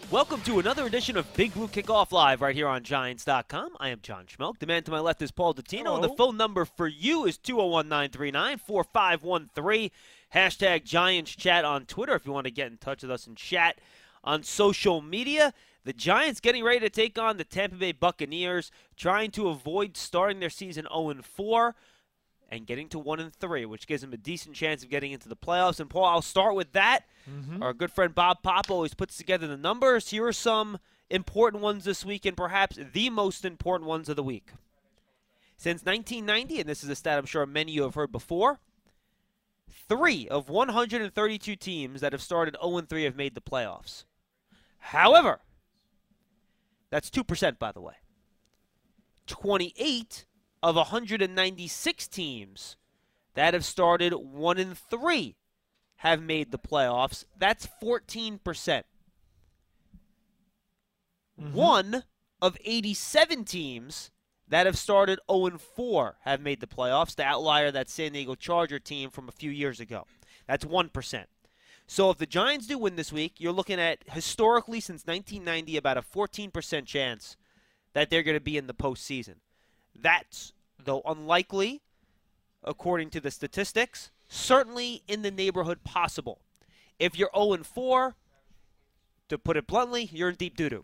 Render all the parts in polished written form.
Welcome to another edition of Big Blue Kickoff Live right here on Giants.com. I am John Schmelk. The man to my left is Paul Dottino. And the phone number for you is 201-939-4513. Hashtag Giants Chat on Twitter if you want to get in touch with us and chat on social media. The Giants getting ready to take on the Tampa Bay Buccaneers, trying to avoid starting their season 0-4 and getting to 1-3, which gives them a decent chance of getting into the playoffs. And, Paul, I'll start with that. Our good friend Bob Pop always puts together the numbers. Here are some important ones this week, and perhaps the most important ones of the week. Since 1990, and this is a stat I'm sure many of you have heard before, 3 of 132 teams that have started 0-3 have made the playoffs. However, that's 2%, by the way. 28 of 196 teams that have started 1-3 have made the playoffs. That's 14%. 1 of 87 teams that have started 0-4 have made the playoffs. The outlier, that San Diego Charger team from a few years ago. That's 1%. So if the Giants do win this week, you're looking at, historically, since 1990, about a 14% chance that they're going to be in the postseason. That's, though unlikely, according to the statistics, certainly in the neighborhood possible. If you're 0-4, to put it bluntly, you're in deep doo-doo.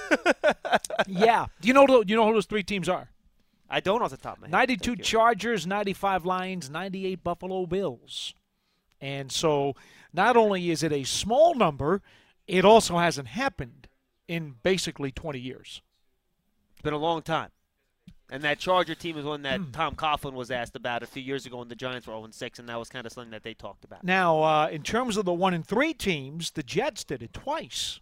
Yeah. Do you know who those 3 teams are? I don't off the top of my head. 92 Chargers, 95 Lions, 98 Buffalo Bills. And so not only is it a small number, it also hasn't happened in basically 20 years. It's been a long time. And that Charger team is one that Tom Coughlin was asked about a few years ago when the Giants were 0-6, and that was kind of something that they talked about. Now, in terms of the 1-3 teams, the Jets did it twice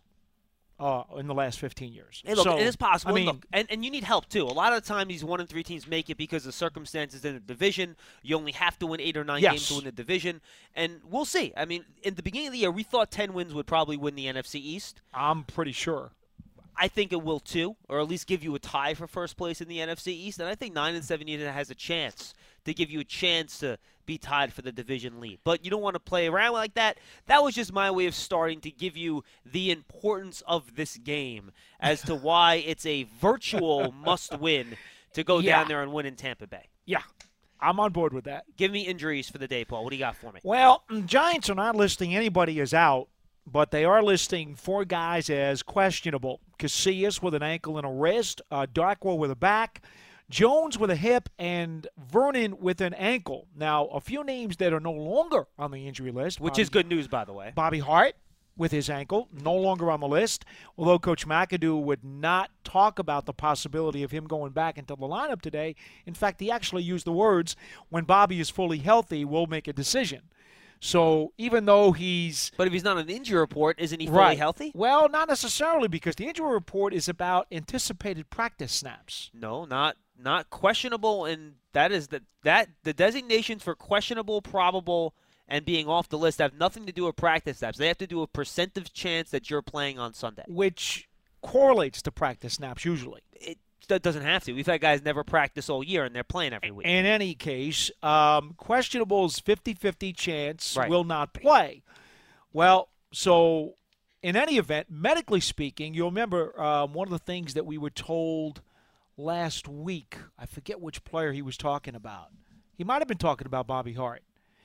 in the last 15 years. Hey, look, so, it is possible. I mean, look, and you need help, too. A lot of the time, these 1-3 teams make it because of circumstances in the division. You only have to win 8 or 9 games to win the division. And we'll see. I mean, in the beginning of the year, we thought 10 wins would probably win the NFC East. I'm pretty sure. I think it will too, or at least give you a tie for first place in the NFC East. And I think 9-7 even has a chance to give you a chance to be tied for the division lead. But you don't want to play around like that. That was just my way of starting to give you the importance of this game as to why it's a virtual must-win to go down there and win in Tampa Bay. Yeah. I'm on board with that. Give me injuries for the day, Paul. What do you got for me? Well, Giants are not listing anybody as out, but they are listing 4 guys as questionable. Casillas with an ankle and a wrist, Darkwa with a back, Jones with a hip, and Vernon with an ankle. Now, a few names that are no longer on the injury list. Which is good news, by the way. Bobby Hart with his ankle, no longer on the list, although Coach McAdoo would not talk about the possibility of him going back into the lineup today. In fact, he actually used the words, when Bobby is fully healthy, we'll make a decision. So even though he's... But if he's not on the injury report, isn't he fully healthy? Well, not necessarily, because the injury report is about anticipated practice snaps. No, not questionable, and that is the designations for questionable, probable, and being off the list have nothing to do with practice snaps. They have to do with percentage chance that you're playing on Sunday. Which correlates to practice snaps usually. That doesn't have to. We've had guys never practice all year, and they're playing every week. In any case, questionable's 50-50 chance will not play. Well, so in any event, medically speaking, you'll remember one of the things that we were told last week, I forget which player he was talking about. He might have been talking about Bobby Hart.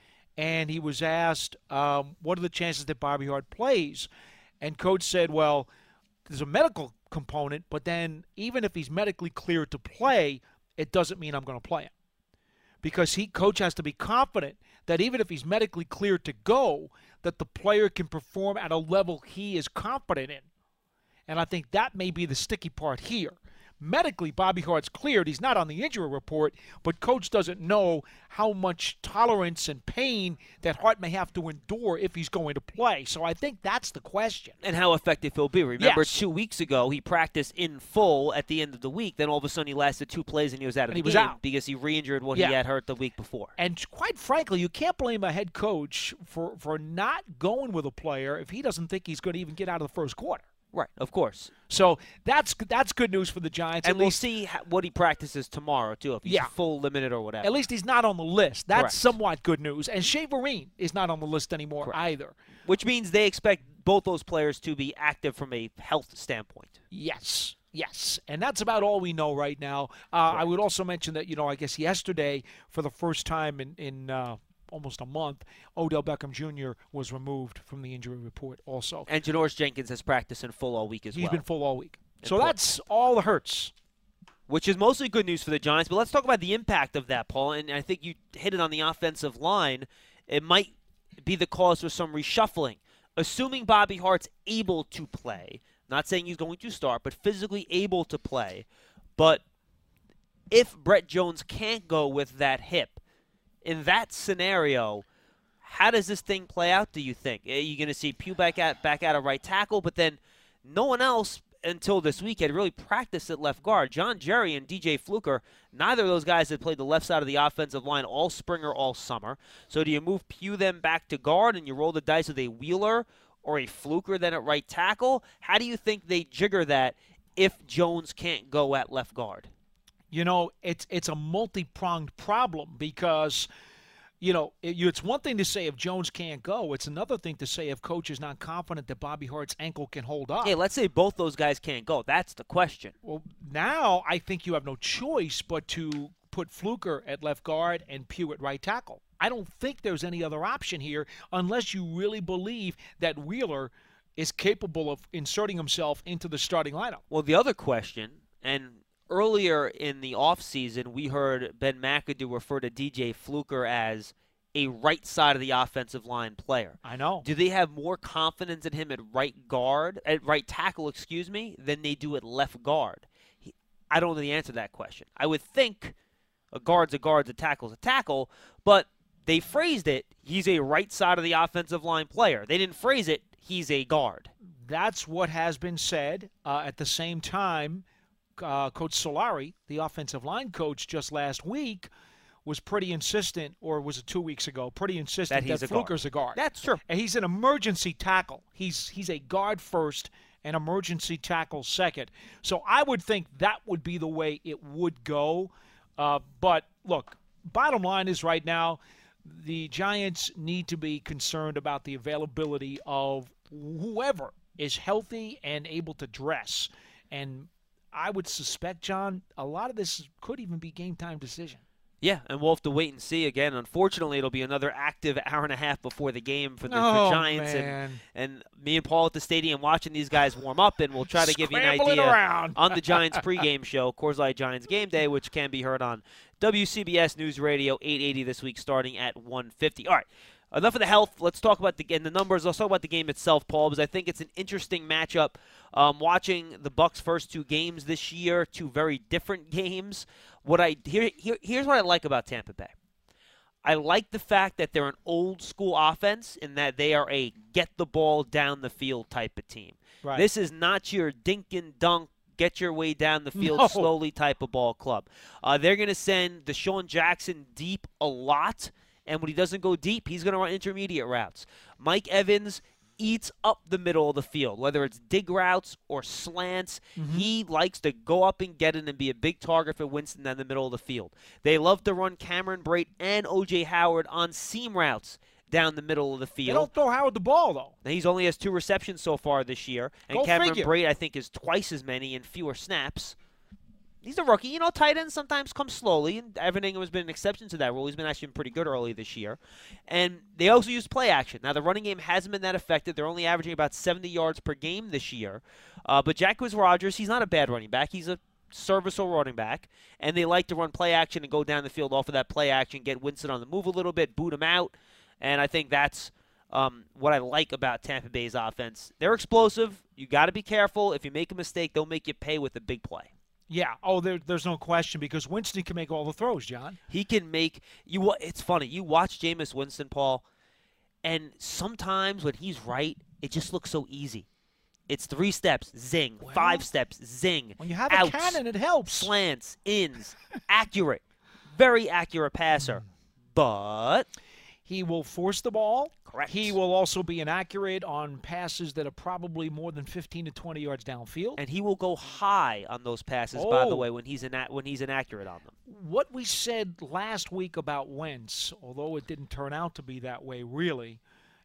And he was asked, what are the chances that Bobby Hart plays? And Coach said, well, there's a medical component, but then even if he's medically cleared to play, it doesn't mean I'm going to play him. Because Coach has to be confident that even if he's medically cleared to go, that the player can perform at a level he is confident in. And I think that may be the sticky part here. Medically, Bobby Hart's cleared. He's not on the injury report, but Coach doesn't know how much tolerance and pain that Hart may have to endure if he's going to play. So I think that's the question. And how effective he'll be. Remember, 2 weeks ago, he practiced in full at the end of the week. Then all of a sudden he lasted 2 plays and he was out of the game because he re-injured what he had hurt the week before. And quite frankly, you can't blame a head coach for not going with a player if he doesn't think he's going to even get out of the first quarter. Right, of course. So that's good news for the Giants. And we'll see what he practices tomorrow, too, if he's full limited or whatever. At least he's not on the list. That's somewhat good news. And Shea Vereen is not on the list anymore either. Which means they expect both those players to be active from a health standpoint. Yes. Yes, and that's about all we know right now. I would also mention that, I guess yesterday, for the first time in almost a month, Odell Beckham Jr. was removed from the injury report also. And Janoris Jenkins has practiced in full all week as well. He's been full all week. So that's all the hurts. Which is mostly good news for the Giants. But let's talk about the impact of that, Paul. And I think you hit it on the offensive line. It might be the cause for some reshuffling. Assuming Bobby Hart's able to play, not saying he's going to start, but physically able to play. But if Brett Jones can't go with that hip, in that scenario, how does this thing play out, do you think? Are you going to see Pugh back out of right tackle, but then no one else until this week had really practiced at left guard? John Jerry and DJ Fluker, neither of those guys had played the left side of the offensive line all spring or all summer. So do you move Pugh then back to guard and you roll the dice with a Wheeler or a Fluker then at right tackle? How do you think they jigger that if Jones can't go at left guard? It's a multi-pronged problem because, it's one thing to say if Jones can't go. It's another thing to say if coach is not confident that Bobby Hart's ankle can hold up. Hey, let's say both those guys can't go. That's the question. Well, now I think you have no choice but to put Fluker at left guard and Pugh at right tackle. I don't think there's any other option here unless you really believe that Wheeler is capable of inserting himself into the starting lineup. Well, the other question, and earlier in the offseason, we heard Ben McAdoo refer to DJ Fluker as a right side of the offensive line player. I know. Do they have more confidence in him at right tackle, than they do at left guard? I don't know the answer to that question. I would think a guard's a guard, a tackle's a tackle, but they phrased it, he's a right side of the offensive line player. They didn't phrase it, he's a guard. That's what has been said. At the same time, Coach Solari, the offensive line coach just last week, was pretty insistent, or was it 2 weeks ago, pretty insistent that Fluker's a guard. That's true. And he's an emergency tackle. He's a guard first and emergency tackle second. So I would think that would be the way it would go. But, look, bottom line is right now the Giants need to be concerned about the availability of whoever is healthy and able to dress. And I would suspect, John, a lot of this could even be game-time decision. Yeah, and we'll have to wait and see again. Unfortunately, it'll be another active hour and a half before the game for the Giants. Man. And me and Paul at the stadium watching these guys warm up, and we'll try to give you an idea on the Giants pregame show, Coors Light Giants Game Day, which can be heard on WCBS News Radio 880 this week starting at 1:50. All right. Enough of the health. Let's talk about the numbers. Let's talk about the game itself, Paul, because I think it's an interesting matchup. Watching the Bucs' first two games this year, two very different games. Here's what I like about Tampa Bay. I like the fact that they're an old school offense in that they are a get the ball down the field type of team. Right. This is not your dink and dunk, get your way down the field slowly type of ball club. They're going to send Deshaun Jackson deep a lot. And when he doesn't go deep, he's going to run intermediate routes. Mike Evans eats up the middle of the field, whether it's dig routes or slants. Mm-hmm. He likes to go up and get it and be a big target for Winston down the middle of the field. They love to run Cameron Brate and O.J. Howard on seam routes down the middle of the field. They don't throw Howard the ball, though. He's only has 2 receptions so far this year. And Cameron Brate, I think, is twice as many in fewer snaps. He's a rookie. Tight ends sometimes come slowly, and Evan Ingram has been an exception to that rule. He's been actually pretty good early this year. And they also use play action. Now, the running game hasn't been that effective. They're only averaging about 70 yards per game this year. But Jacquizz Rodgers, he's not a bad running back. He's a serviceable running back. And they like to run play action and go down the field off of that play action, get Winston on the move a little bit, boot him out. And I think that's what I like about Tampa Bay's offense. They're explosive. You got to be careful. If you make a mistake, they'll make you pay with a big play. Yeah. Oh, there's no question because Winston can make all the throws, John. He can make you. It's funny. You watch Jameis Winston, Paul, and sometimes when he's right, it just looks so easy. It's 3 steps, zing. 5 steps, zing. When you have outs, a cannon, it helps. Slants, ins, accurate, very accurate passer, but he will force the ball. Correct. He will also be inaccurate on passes that are probably more than 15 to 20 yards downfield. And he will go high on those passes, by the way, when he's inaccurate on them. What we said last week about Wentz, although it didn't turn out to be that way really,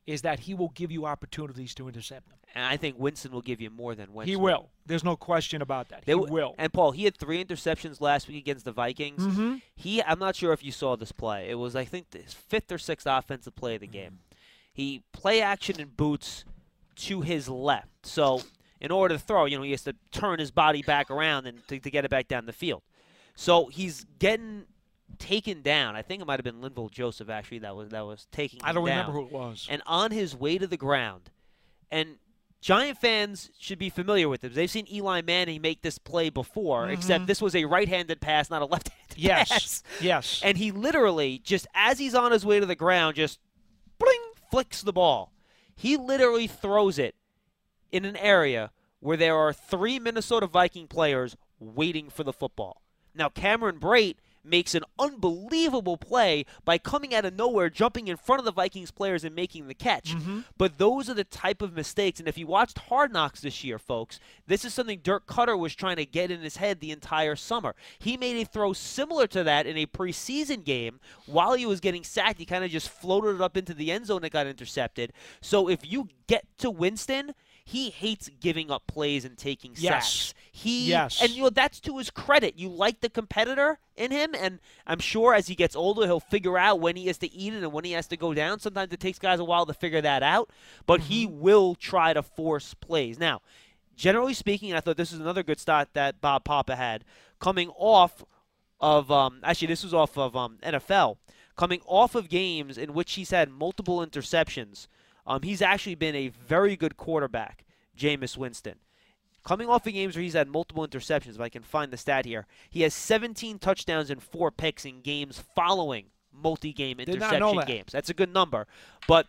is that he will give you opportunities to intercept them. And I think Winston will give you more than Winston. He will. There's no question about that. He will. And, Paul, he had 3 interceptions last week against the Vikings. Mm-hmm. I'm not sure if you saw this play. It was, I think, his 5th or 6th offensive play of the game. He play action and boots to his left. So in order to throw, he has to turn his body back around and to get it back down the field. So he's getting taken down. I think it might have been Linval Joseph, actually, that was taking him down. I don't remember who it was. And on his way to the ground, and Giant fans should be familiar with this. They've seen Eli Manning make this play before, except this was a right-handed pass, not a left-handed pass. Yes. And he literally, just as he's on his way to the ground, just bling, flicks the ball. He literally throws it in an area where there are 3 Minnesota Viking players waiting for the football. Now, Cameron Brate makes an unbelievable play by coming out of nowhere, jumping in front of the Vikings players and making the catch. But those are the type of mistakes. And if you watched Hard Knocks this year, folks, this is something Dirk Cutter was trying to get in his head the entire summer. He made a throw similar to that in a preseason game. While he was getting sacked, he kind of just floated it up into the end zone and got intercepted. So if you get to Winston, he hates giving up plays and taking sacks. And that's to his credit. You like the competitor in him, and I'm sure as he gets older, he'll figure out when he has to eat it and when he has to go down. Sometimes it takes guys a while to figure that out, but he will try to force plays. Now, generally speaking, I thought this is another good stat that Bob Papa had coming off of actually this was off of NFL, coming off of games in which he's had multiple interceptions. He's actually been a very good quarterback, Jameis Winston. Coming off of games where he's had multiple interceptions, if I can find the stat here, he has 17 touchdowns and 4 picks in games following multi-game interception games. That's a good number. But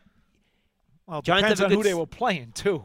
Giants depends on who they were playing, too.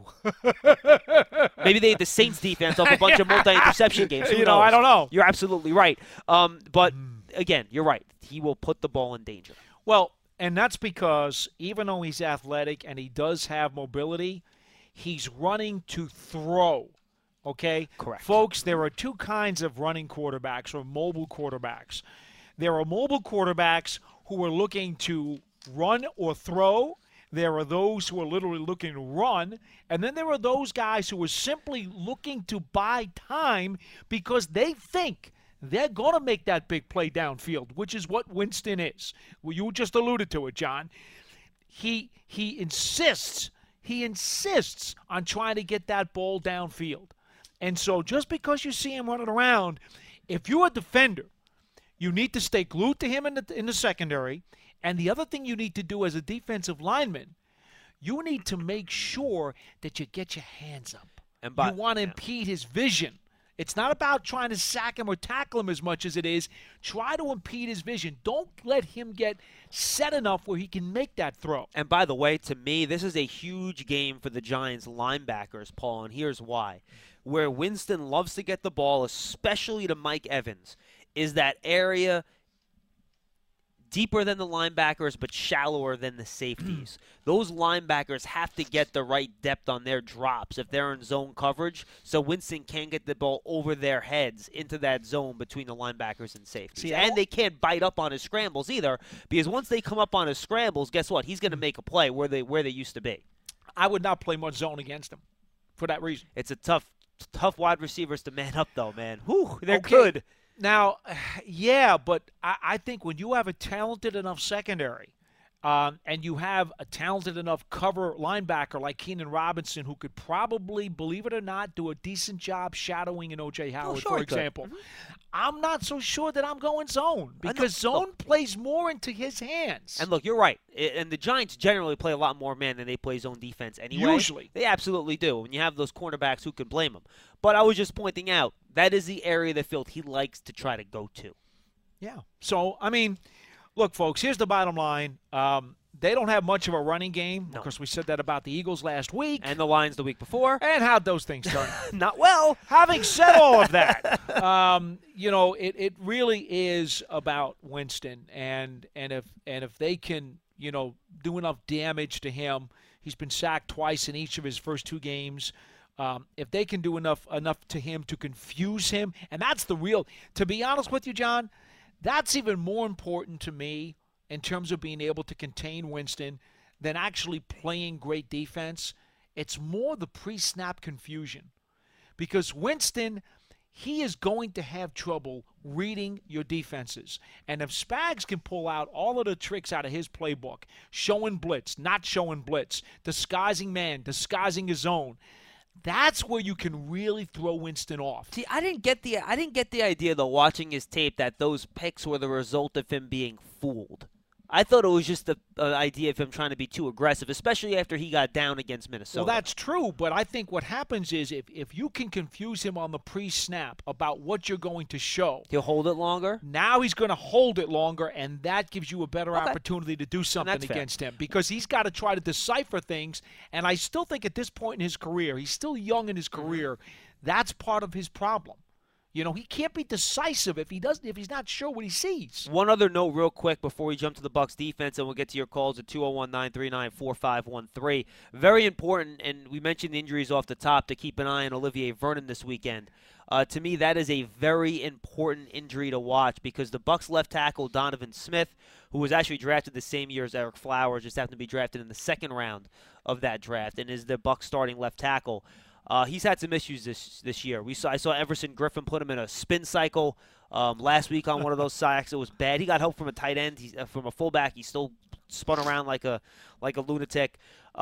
Maybe the Saints defense off a bunch of multi-interception games. Who knows? I don't know. You're absolutely right. But, again, you're right. He will put the ball in danger. Well, and that's because even though he's athletic and he does have mobility, he's running to throw, okay? Correct. Folks, there are 2 kinds of running quarterbacks or mobile quarterbacks. There are mobile quarterbacks who are looking to run or throw. There are those who are literally looking to run. And then there are those guys who are simply looking to buy time because they think they're going to make that big play downfield, which is what Winston is. Well, you just alluded to it, John. He insists on trying to get that ball downfield. And so just because you see him running around, if you're a defender, you need to stay glued to him in the secondary. And the other thing you need to do as a defensive lineman, you need to make sure that you get your hands up. You want to impede his vision. It's not about trying to sack him or tackle him as much as it is try to impede his vision. Don't let him get set enough where he can make that throw. And by the way, to me, this is a huge game for the Giants linebackers, Paul, and here's why. Where Winston loves to get the ball, especially to Mike Evans, is that area deeper than the linebackers but shallower than the safeties. Those linebackers have to get the right depth on their drops if they're in zone coverage, so Winston can't get the ball over their heads into that zone between the linebackers and safeties. And they can't bite up on his scrambles either, because once they come up on his scrambles, guess what? He's going to make a play where they used to be. I would not play much zone against him for that reason. It's a tough wide receivers to man up, though, man. Whew, they're good. Now, yeah, but I think when you have a talented enough secondary and you have a talented enough cover linebacker like Keenan Robinson, who could probably, believe it or not, do a decent job shadowing an O.J. Howard, for example, I'm not so sure that I'm going zone because zone plays more into his hands. And look, you're right. And the Giants generally play a lot more man than they play zone defense anyway. Usually. They absolutely do. When you have those cornerbacks, who can blame them? But I was just pointing out, that is the area of the field he likes to try to go to. Yeah. So, I mean, look, folks, here's the bottom line. They don't have much of a running game. No. Of course, we said that about the Eagles last week. And the Lions the week before. And how'd those things turn? Not well. Having said all of that, it really is about Winston. And if they can, do enough damage to him, he's been sacked twice in each of his first 2 games. If they can do enough to him to confuse him, and that's the real, to be honest with you, John, that's even more important to me in terms of being able to contain Winston than actually playing great defense. It's more the pre-snap confusion. Because Winston, he is going to have trouble reading your defenses. And if Spags can pull out all of the tricks out of his playbook, showing blitz, not showing blitz, disguising man, disguising his zone, that's where you can really throw Winston off. See, I didn't get the idea, though, watching his tape, that those picks were the result of him being fooled. I thought it was just the idea of him trying to be too aggressive, especially after he got down against Minnesota. Well, that's true, but I think what happens is if you can confuse him on the pre-snap about what you're going to show, he'll hold it longer. Now he's going to hold it longer, and that gives you a better opportunity to do something against him, because he's got to try to decipher things, and I still think at this point in his career, he's still young in his career, that's part of his problem. You know, he can't be decisive if he's not sure what he sees. One other note real quick before we jump to the Bucs defense, and we'll get to your calls at 201-939-4513. Very important, and we mentioned the injuries off the top, to keep an eye on Olivier Vernon this weekend. To me, that is a very important injury to watch, because the Bucs left tackle Donovan Smith, who was actually drafted the same year as Eric Flowers, just happened to be drafted in the second round of that draft, and is the Bucs starting left tackle. He's had some issues this year. I saw Everson Griffin put him in a spin cycle last week on one of those sacks. It was bad. He got help from a tight end. From a fullback, he still spun around like a lunatic.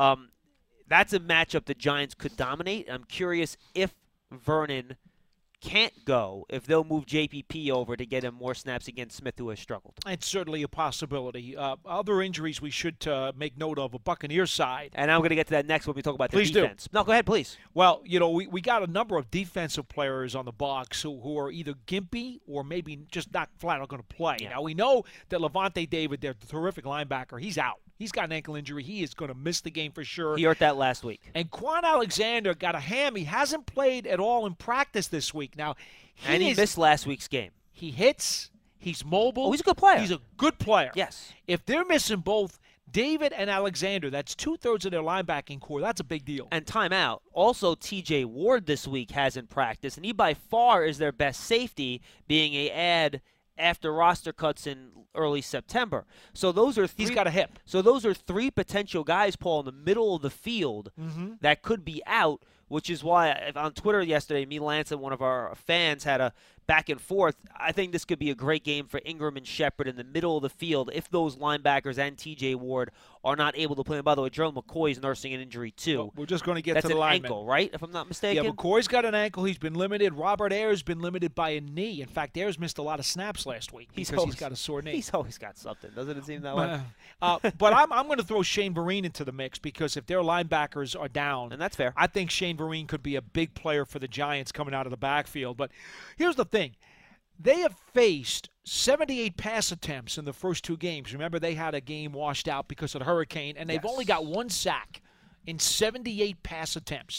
That's a matchup the Giants could dominate. I'm curious if Vernon can't go, if they'll move JPP over to get him more snaps against Smith, who has struggled. It's certainly a possibility. Other injuries we should make note of, a Buccaneers side. And I'm going to get to that next when we talk about the defense. Do. No, go ahead, please. Well, you know, we got a number of defensive players on the Bucs who are either gimpy or maybe just not flat out going to play. Yeah. Now, we know that Levante David, their terrific linebacker, he's out. He's got an ankle injury. He is going to miss the game for sure. He hurt that last week. And Quan Alexander got a ham. He hasn't played at all in practice this week. Now, he missed last week's game. He hits. He's mobile. Oh, he's a good player. He's a good player. Yes. If they're missing both David and Alexander, that's 2/3 of their linebacking core. That's a big deal. And timeout. Also, T.J. Ward this week hasn't practiced, and he by far is their best safety, being an add after roster cuts in early September. So those are he's got a hip. So those are three potential guys, Paul, in the middle of the field that could be out, which is why on Twitter yesterday, me, Lance, and one of our fans had a back and forth. I think this could be a great game for Ingram and Shepard in the middle of the field if those linebackers and T.J. Ward are not able to play. And by the way, Gerald McCoy is nursing an injury too. Well, we're just going to get to the lineman. That's an ankle, right? If I'm not mistaken. Yeah, McCoy's got an ankle. He's been limited. Robert Ayers been limited by a knee. In fact, Ayers missed a lot of snaps last week because he's got a sore knee. He's always got something. Doesn't it seem that way? But I'm going to throw Shane Vereen into the mix, because if their linebackers are down, and that's fair, I think Shane Vereen could be a big player for the Giants coming out of the backfield. But here's the thing. They have faced 78 pass attempts in the first two games. Remember, they had a game washed out because of the hurricane, and they've only got one sack in 78 pass attempts.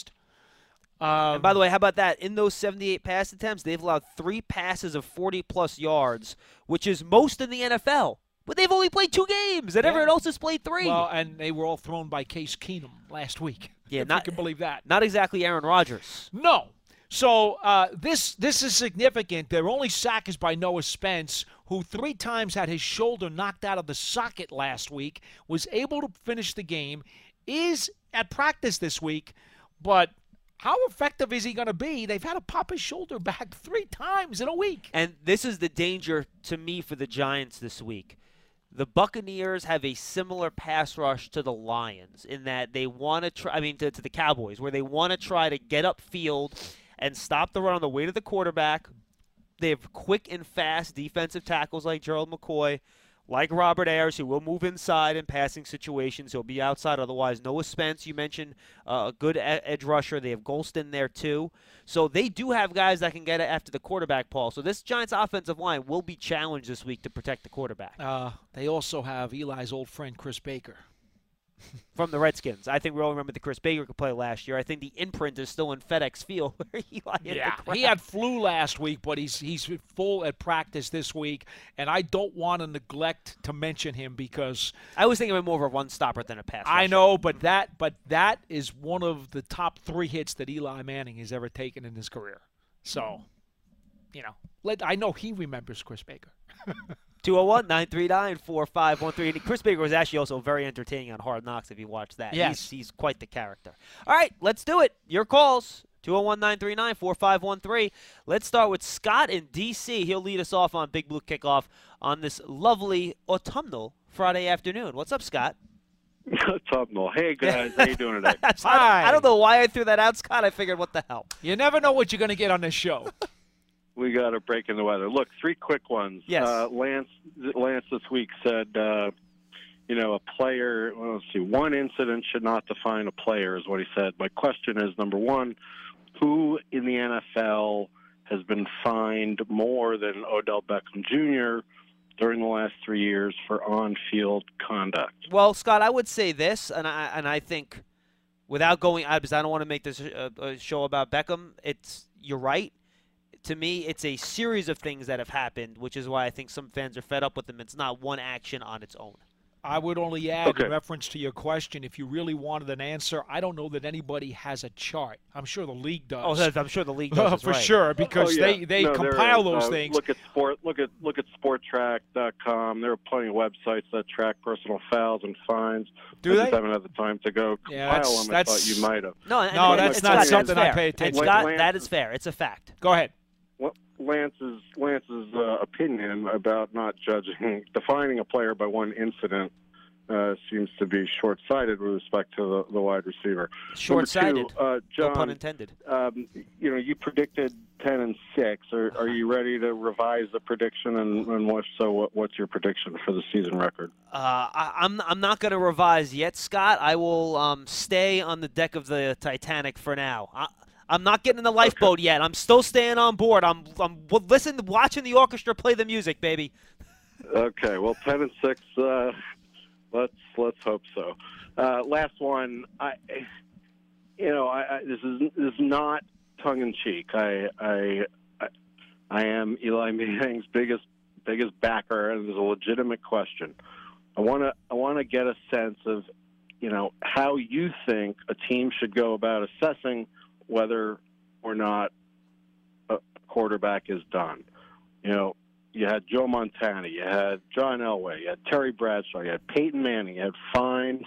And by the way, how about that? In those 78 pass attempts, they've allowed 3 passes of 40-plus yards, which is most in the NFL. But they've only played 2 games, and everyone else has played 3. Well, and they were all thrown by Case Keenum last week. Yeah, if you can believe that. Not exactly Aaron Rodgers. No. So this is significant. Their only sack is by Noah Spence, who 3 times had his shoulder knocked out of the socket last week, was able to finish the game, is at practice this week, but how effective is he going to be? They've had to pop his shoulder back 3 times in a week. And this is the danger to me for the Giants this week. The Buccaneers have a similar pass rush to the Lions in that they want to try, to the Cowboys, where they want to try to get upfield and stop the run on the way to the quarterback. They have quick and fast defensive tackles like Gerald McCoy, like Robert Ayers, who will move inside in passing situations. He'll be outside otherwise. Noah Spence, you mentioned, a good edge rusher. They have Golston there too. So they do have guys that can get it after the quarterback, Paul. So this Giants offensive line will be challenged this week to protect the quarterback. They also have Eli's old friend Chris Baker. From the Redskins. I think we all remember the Chris Baker could play last year. I think the imprint is still in FedEx Field where Eli hit the crowd. He had flu last week, but he's full at practice this week, and I don't want to neglect to mention him because I was thinking of him more of a run-stopper than a pass rusher. I know, but that is one of the top 3 hits that Eli Manning has ever taken in his career. So, I know he remembers Chris Baker. 201-939-4513. And Chris Baker was actually also very entertaining on Hard Knocks if you watch that. Yes. He's quite the character. All right, let's do it. Your calls. 201-939-4513. Let's start with Scott in D.C. He'll lead us off on Big Blue Kickoff on this lovely autumnal Friday afternoon. What's up, Scott? Autumnal. Hey, guys. How you doing today? I don't know why I threw that out, Scott. I figured, what the hell? You never know what you're going to get on this show. We got a break in the weather. Look, 3 quick ones. Yes. Lance this week said, a player, well, let's see, one incident should not define a player is what he said. My question is, number one, who in the NFL has been fined more than Odell Beckham Jr. during the last 3 years for on-field conduct? Well, Scott, I would say this, and I think without going – because I don't want to make this a show about Beckham, you're right. To me, it's a series of things that have happened, which is why I think some fans are fed up with him. It's not one action on its own. I would only add, in reference to your question, if you really wanted an answer, I don't know that anybody has a chart. I'm sure the league does. Oh, I'm sure the league does. For sure, because they compile those things. Look at sporttrack.com. There are plenty of websites that track personal fouls and fines. Do they? I haven't had the time to go compile them. I thought you might have. No, that's not something I pay attention to. That is fair. It's a fact. Go ahead. Lance's opinion about not defining a player by one incident seems to be short-sighted with respect to the wide receiver. Short-sighted. John, no pun intended. You predicted 10-6. Are you ready to revise the prediction? And what's your prediction for the season record? I'm not going to revise yet, Scott. I will stay on the deck of the Titanic for now. I'm not getting in the lifeboat yet. I'm still staying on board. I'm watching the orchestra play the music, baby. Okay, well, 10-6. Let's hope so. Last one. This is not tongue in cheek. I am Eli Manning's biggest backer, and there's a legitimate question. I want to get a sense of how you think a team should go about assessing whether or not a quarterback is done. You had Joe Montana, you had John Elway, you had Terry Bradshaw, you had Peyton Manning, you had fine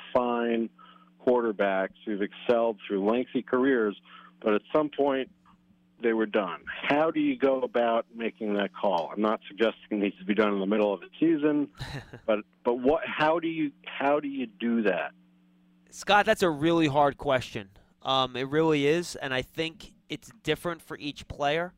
quarterbacks who've excelled through lengthy careers, but at some point they were done. How do you go about making that call? I'm not suggesting it needs to be done in the middle of the season, but how do you do that? Scott, that's a really hard question. It really is, and I think it's different for each player.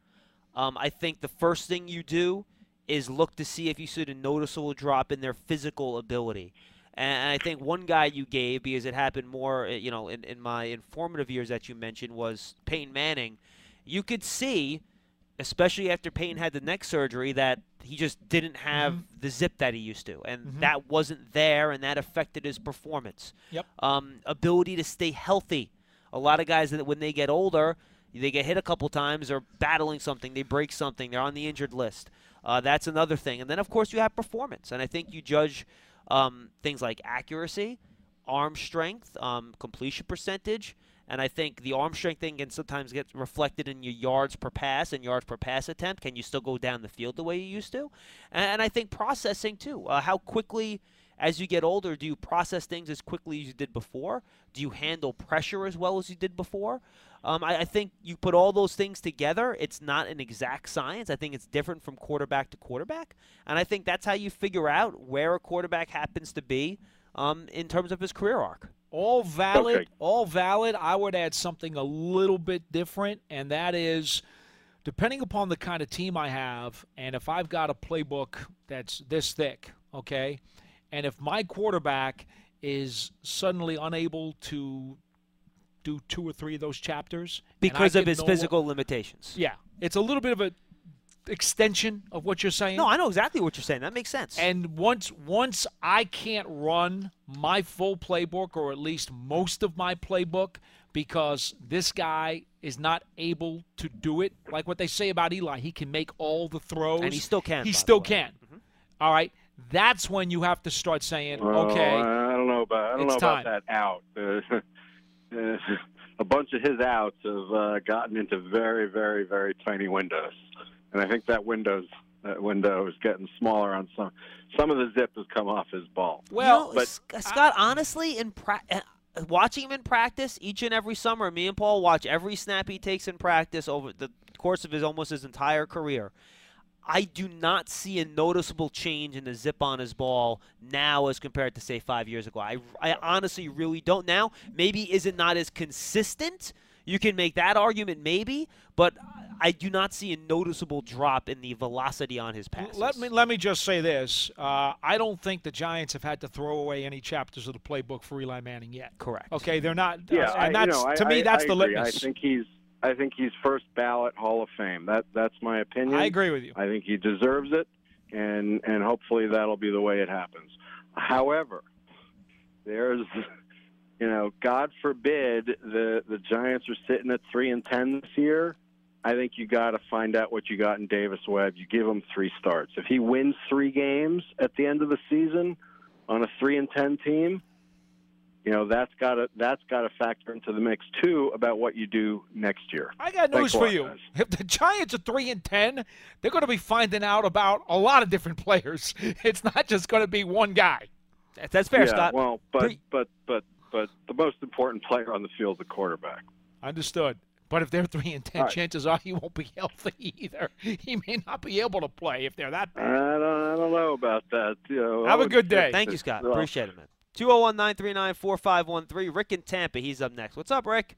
I think the first thing you do is look to see if you see a noticeable drop in their physical ability. And I think one guy you gave, because it happened more, in my informative years that you mentioned, was Peyton Manning. You could see, especially after Peyton had the neck surgery, that he just didn't have the zip that he used to, and that wasn't there, and that affected his performance. Yep. Ability to stay healthy. A lot of guys, that when they get older, they get hit a couple times, or battling something, they break something, they're on the injured list. That's another thing. And then, of course, you have performance. And I think you judge things like accuracy, arm strength, completion percentage. And I think the arm strength thing can sometimes get reflected in your yards per pass and yards per pass attempt. Can you still go down the field the way you used to? And I think processing, too. How quickly, as you get older, do you process things as quickly as you did before? Do you handle pressure as well as you did before? I think you put all those things together. It's not an exact science. I think it's different from quarterback to quarterback. And I think that's how you figure out where a quarterback happens to be in terms of his career arc. All valid. Okay. All valid. I would add something a little bit different, and that is, depending upon the kind of team I have, and if I've got a playbook that's this thick, okay, and if my quarterback is suddenly unable to do 2 or 3 of those chapters because of his physical limitations. Yeah, it's a little bit of a extension of what you're saying. No, I know exactly what you're saying. That makes sense. And once I can't run my full playbook, or at least most of my playbook, because this guy is not able to do it, like what they say about Eli, he can make all the throws. And he still can. He still can. Mm-hmm. All right. That's when you have to start saying, okay, I don't know about that out. A bunch of his outs have gotten into very, very, very tiny windows, and I think that window's That window is getting smaller on some. Some of the zip has come off his ball. Well, Scott, honestly, watching him in practice each and every summer, me and Paul watch every snap he takes in practice over the course of his entire career. I do not see a noticeable change in the zip on his ball now as compared to, say, 5 years ago. I honestly really don't now. Maybe is it not as consistent? You can make that argument maybe, but I do not see a noticeable drop in the velocity on his passes. Let me just say this. I don't think the Giants have had to throw away any chapters of the playbook for Eli Manning yet. Correct. Okay, they're not. Yeah, to me, that's the agree. litmus. I think he's first ballot Hall of Fame. That's my opinion. I agree with you. I think he deserves it, and hopefully that'll be the way it happens. However, there's, God forbid the Giants are sitting at 3-10 this year. I think you got to find out what you got in Davis Webb. You give him 3 starts. If he wins 3 games at the end of the season on a 3-10 team, that's got to factor into the mix too about what you do next year. I got news for you. Guys. If the Giants are 3-10, they're going to be finding out about a lot of different players. It's not just going to be one guy. That's fair, Scott. Well, but the most important player on the field is the quarterback. Understood. But if they're 3-10, chances are he won't be healthy either. He may not be able to play if they're that bad. I don't know about that. Have a good day. Thank you, Scott. Appreciate it, man. 201-939-4513. Rick in Tampa. He's up next. What's up, Rick?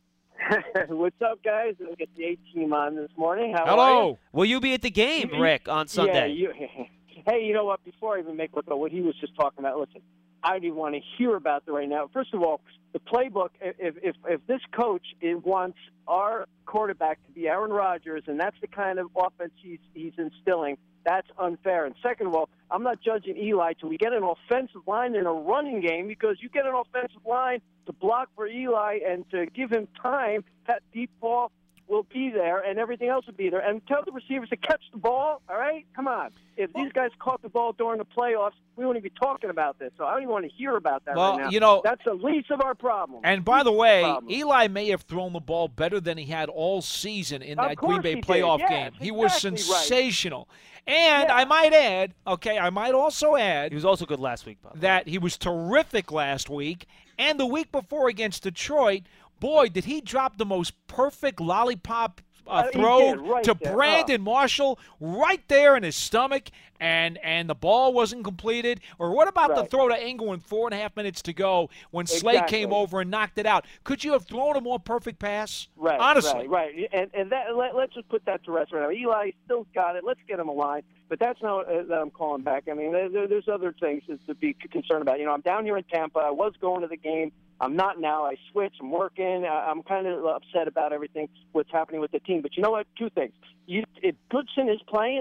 What's up, guys? We'll get the A-team on this morning. Hello. Are you? Will you be at the game, Rick, on Sunday? Yeah. Hey, you know what? Before I even make what he was just talking about, listen, I don't even want to hear about it right now. First of all, the playbook, if this coach wants our quarterback to be Aaron Rodgers, and that's the kind of offense he's instilling, that's unfair. And second of all, I'm not judging Eli till we get an offensive line in a running game, because you get an offensive line to block for Eli and to give him time, that deep ball will be there and everything else will be there. And tell the receivers to catch the ball, all right? Come on. If these guys caught the ball during the playoffs, we wouldn't be talking about this. So I don't even want to hear about that right now. That's the least of our problems. And by the way, Eli may have thrown the ball better than he had all season in that Green Bay playoff game. He was sensational. Right. And I might add, I might also add. He was also good last week, Bob. That he was terrific last week. And the week before against Detroit, boy, did he drop the most perfect lollipop throw to Brandon Marshall right there in his stomach, and the ball wasn't completed. Or what about the throw to Engel with 4.5 minutes to go when Slade came over and knocked it out? Could you have thrown a more perfect pass? Right, honestly. Right. And that, let's just put that to rest right now. Eli still got it. Let's get him aligned. But that's not that I'm calling back. I mean, there's other things to be concerned about. I'm down here in Tampa. I was going to the game. I'm not now. I switched. I'm working. I'm kind of upset about everything, what's happening with the team. But you know what? 2 things. If Goodson is playing,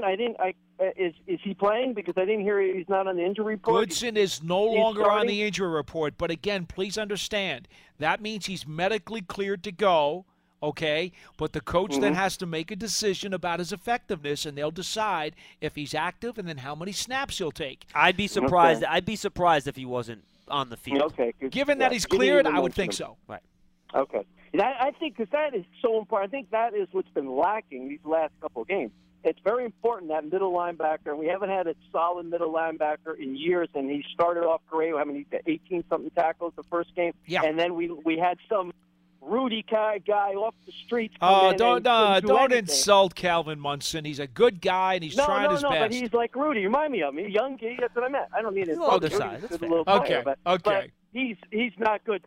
is he playing? Because I didn't hear he's not on the injury report. Goodson is no longer on the injury report. But again, please understand, that means he's medically cleared to go. Okay, but the coach then has to make a decision about his effectiveness, and they'll decide if he's active and then how many snaps he'll take. I'd be surprised. Okay. I'd be surprised if he wasn't on the field. Okay, given that he's cleared, I would think so. Right. Okay, I think because that is so important. I think that is what's been lacking these last couple of games. It's very important, that middle linebacker, and we haven't had a solid middle linebacker in years. And he started off great. I mean, he 18-something tackles the first game, and then we had some Rudy guy off the streets. Don't insult Calvin Munson. He's a good guy, and he's trying his best. No, but he's like Rudy. You remind me of him. Young kid. That's what I meant. I don't mean his other side. He's a little player, but he's not good.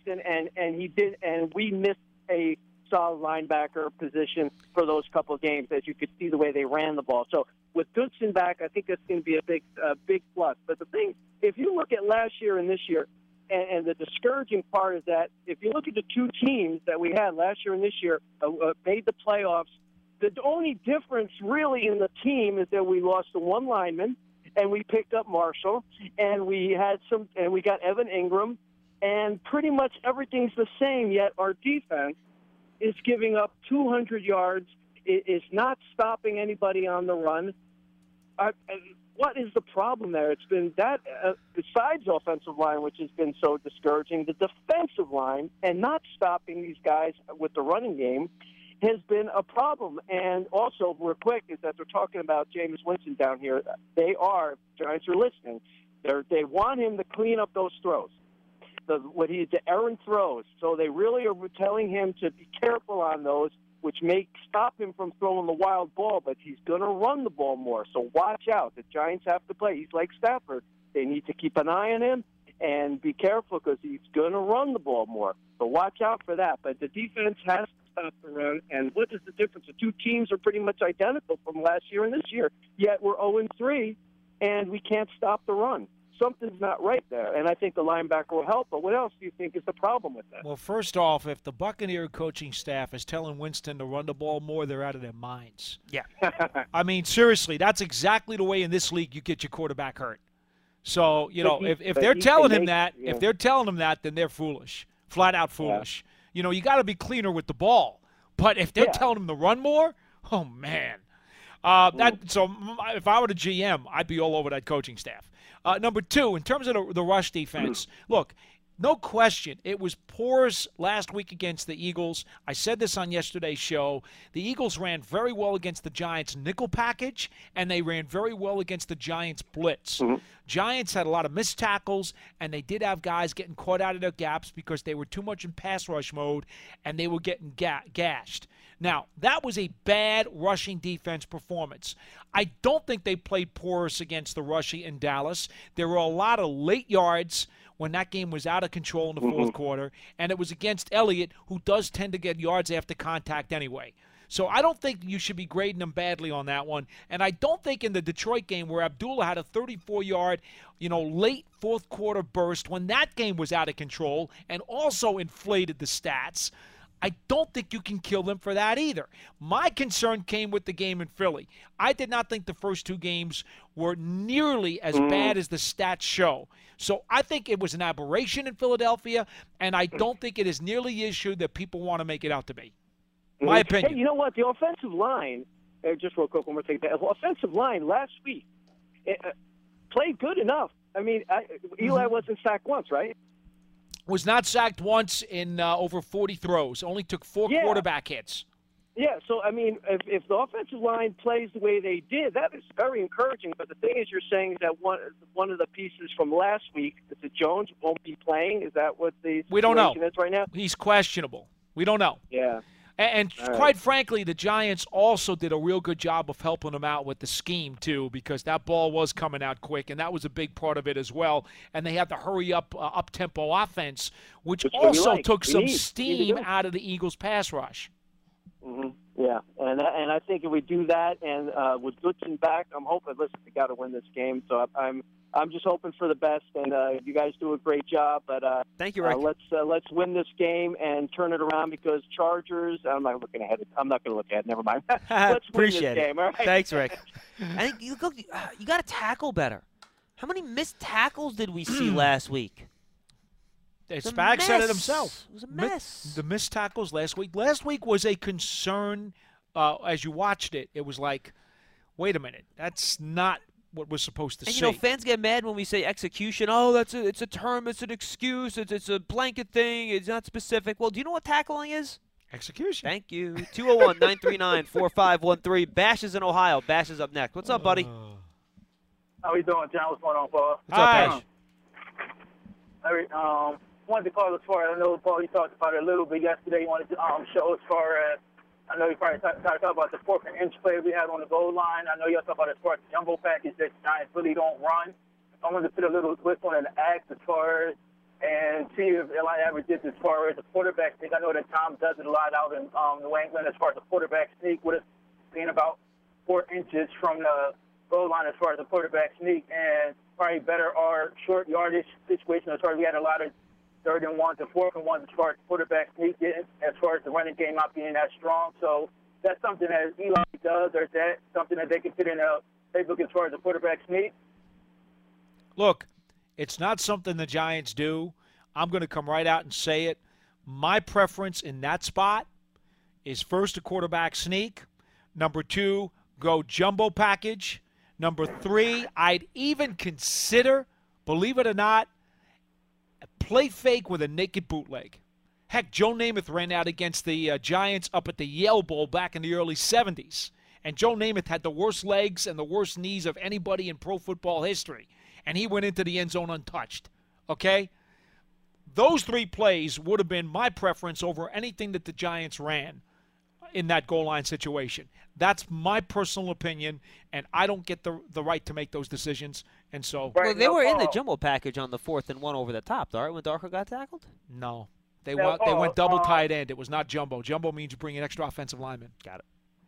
And we missed a solid linebacker position for those couple of games, as you could see the way they ran the ball. So with Goodson back, I think that's going to be a big plus. But the thing, if you look at last year and this year, and the discouraging part is that if you look at the 2 teams that we had last year and this year made the playoffs, the only difference really in the team is that we lost the 1 lineman, and we picked up Marshall, and we got Evan Ingram, and pretty much everything's the same. Yet our defense is giving up 200 yards. It is not stopping anybody on the run. What is the problem there? It's been that, besides the offensive line, which has been so discouraging, the defensive line, and not stopping these guys with the running game. has been a problem. And also, real quick, is that they're talking about Jameis Winston down here. Giants are listening. They want him to clean up those throws, the errant throws. So they really are telling him to be careful on those, which may stop him from throwing the wild ball, but he's going to run the ball more. So watch out. The Giants have to play. He's like Stafford. They need to keep an eye on him and be careful because he's going to run the ball more. So watch out for that. But the defense has to stop the run. And what is the difference? The two teams are pretty much identical from last year and this year, yet we're 0-3, and we can't stop the run. Something's not right there, and I think the linebacker will help. But what else do you think is the problem with that? Well, first off, if the Buccaneer coaching staff is telling Winston to run the ball more, they're out of their minds. Yeah. I mean, seriously, that's exactly the way in this league you get your quarterback hurt. So, if they're telling him that, then they're foolish, flat out foolish. Yeah. You got to be cleaner with the ball. But if they're telling him to run more, oh man. So if I were the GM, I'd be all over that coaching staff. Number two, in terms of the rush defense, look, no question, it was porous last week against the Eagles. I said this on yesterday's show. The Eagles ran very well against the Giants' nickel package, and they ran very well against the Giants' blitz. Mm-hmm. Giants had a lot of missed tackles, and they did have guys getting caught out of their gaps because they were too much in pass rush mode, and they were getting gashed. Now, that was a bad rushing defense performance. I don't think they played porous against the rushing in Dallas. There were a lot of late yards when that game was out of control in the fourth quarter, and it was against Elliott, who does tend to get yards after contact anyway. So I don't think you should be grading them badly on that one. And I don't think in the Detroit game where Abdullah had a 34-yard, late fourth quarter burst when that game was out of control and also inflated the stats, I don't think you can kill them for that either. My concern came with the game in Philly. I did not think the first two games were nearly as bad as the stats show. So I think it was an aberration in Philadelphia, and I don't think it is nearly the issue that people want to make it out to be. My opinion. Hey, you know what? The offensive line, just real quick, one more thing. The offensive line last week played good enough. I mean, Eli wasn't sacked once, right? Was not sacked once in over 40 throws. Only took 4 quarterback hits. Yeah, so, I mean, if the offensive line plays the way they did, that is very encouraging. But the thing is, you're saying is that one of the pieces from last week, is that Jones won't be playing? Is that what the situation is right now? He's questionable. We don't know. Yeah. And quite frankly, the Giants also did a real good job of helping him out with the scheme, too, because that ball was coming out quick, and that was a big part of it as well. And they had the up-tempo offense, which also took some steam out of the Eagles' pass rush. Mm-hmm. Yeah, and I think if we do that, and with Goodson back, I'm hoping. Listen, we got to win this game, so I'm just hoping for the best. And you guys do a great job, but thank you, Rick. Let's win this game and turn it around because Chargers. I'm not looking ahead. I'm not going to look ahead. Never mind. Let's win this game. All right. Thanks, Rick. I think you got to tackle better. How many missed tackles did we see last week? Spags said it himself. It was a mess. The missed tackles last week. Last week was a concern. As you watched it, it was like, wait a minute, that's not what we're supposed to say. And fans get mad when we say execution. Oh, it's a term, it's an excuse, it's a blanket thing, it's not specific. Well, do you know what tackling is? Execution. Thank you. 201-939-4513. Bash is in Ohio. Bash is up next. What's up, buddy? How you doing, John? What's going on, Paul? What's up, Bash? Wanted to call as far as, I know, Paul, you talked about it a little bit yesterday. You wanted to show as far as, I know you probably talked about the 4th and inch play we had on the goal line. I know you talked about as far as the jumbo package that Giants really don't run. I wanted to put a little twist on it and ask as far as, and see if Eli ever did as far as the quarterback sneak. I know that Tom does it a lot out in New England as far as the quarterback sneak, with it being about 4 inches from the goal line as far as the quarterback sneak, and probably better our short yardage situation as far as we had a lot of 3rd and 1 to 4th and 1 as far as quarterback sneak in, as far as the running game not being that strong. So that's something that Eli does, or is that something that they can put in a playbook as far as the quarterback sneak? Look, it's not something the Giants do. I'm going to come right out and say it. My preference in that spot is first a quarterback sneak. Number 2, go jumbo package. Number 3, I'd even consider, believe it or not, a play fake with a naked bootleg. Heck, Joe Namath ran out against the Giants up at the Yale Bowl back in the early 70s. And Joe Namath had the worst legs and the worst knees of anybody in pro football history. And he went into the end zone untouched. Okay? Those 3 plays would have been my preference over anything that the Giants ran in that goal line situation. That's my personal opinion, and I don't get the right to make those decisions. And so, well, they were in the jumbo package on the 4th and 1 over the top, though, right, when Darko got tackled? No. They went double tight end. It was not jumbo. Jumbo means you bring an extra offensive lineman. Got it.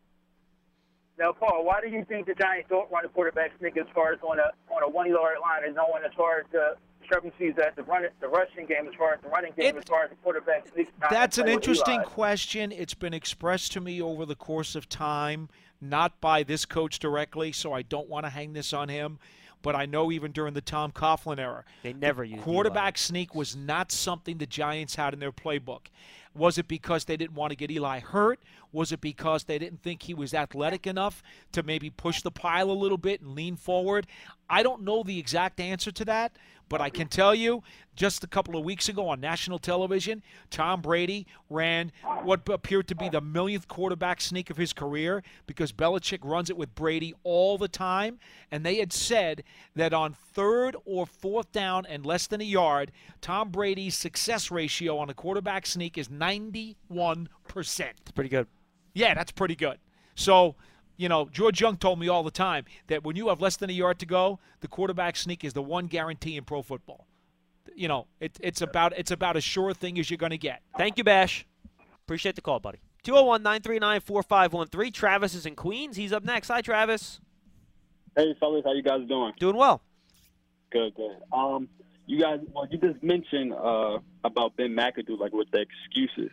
Now, Paul, why do you think the Giants don't run a quarterback sneak as far as on a 1-yard line, and knowing as far as the discrepancies at the rushing game, as far as the running game, as far as the quarterback sneak? That's an interesting question. It's been expressed to me over the course of time, not by this coach directly, so I don't want to hang this on him. But I know even during the Tom Coughlin era, they never used quarterback sneak was not something the Giants had in their playbook. Was it because they didn't want to get Eli hurt? Was it because they didn't think he was athletic enough to maybe push the pile a little bit and lean forward? I don't know the exact answer to that, but I can tell you just a couple of weeks ago on national television, Tom Brady ran what appeared to be the millionth quarterback sneak of his career because Belichick runs it with Brady all the time, and they had said that on 3rd or 4th down and less than a yard, Tom Brady's success ratio on a quarterback sneak is 91%. It's pretty good. Yeah, that's pretty good. So, George Young told me all the time that when you have less than a yard to go, the quarterback sneak is the one guarantee in pro football. It's about as sure a thing as you're going to get. Thank you, Bash. Appreciate the call, buddy. 201-939-4513. Travis is in Queens. He's up next. Hi, Travis. Hey, fellas. How you guys doing? Doing well. Good. You guys, you just mentioned about Ben McAdoo, like with the excuses.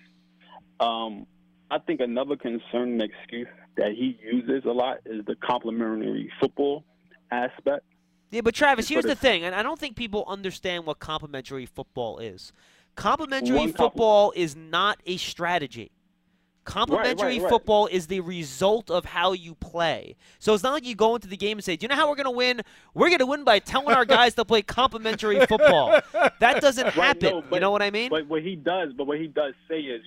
I think another concerning excuse that he uses a lot is the complimentary football aspect. Yeah, but Travis, here's the thing, and I don't think people understand what complimentary football is. Complimentary football is not a strategy. Complimentary football is the result of how you play. So it's not like you go into the game and say, do you know how we're going to win? We're going to win by telling our guys to play complimentary football. That doesn't happen. No, you know what I mean? But what he does say is,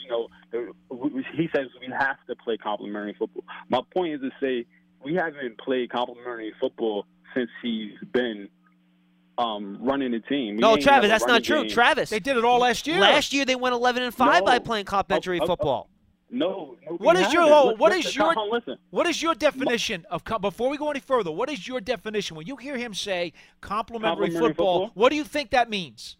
he says we have to play complimentary football. My point is to say we haven't played complimentary football since he's been running the team. No, Travis, that's not true. Travis, they did it all last year. Last year they went 11-5 by playing complimentary football. No. What is your definition of before we go any further? What is your definition when you hear him say complimentary football? What do you think that means?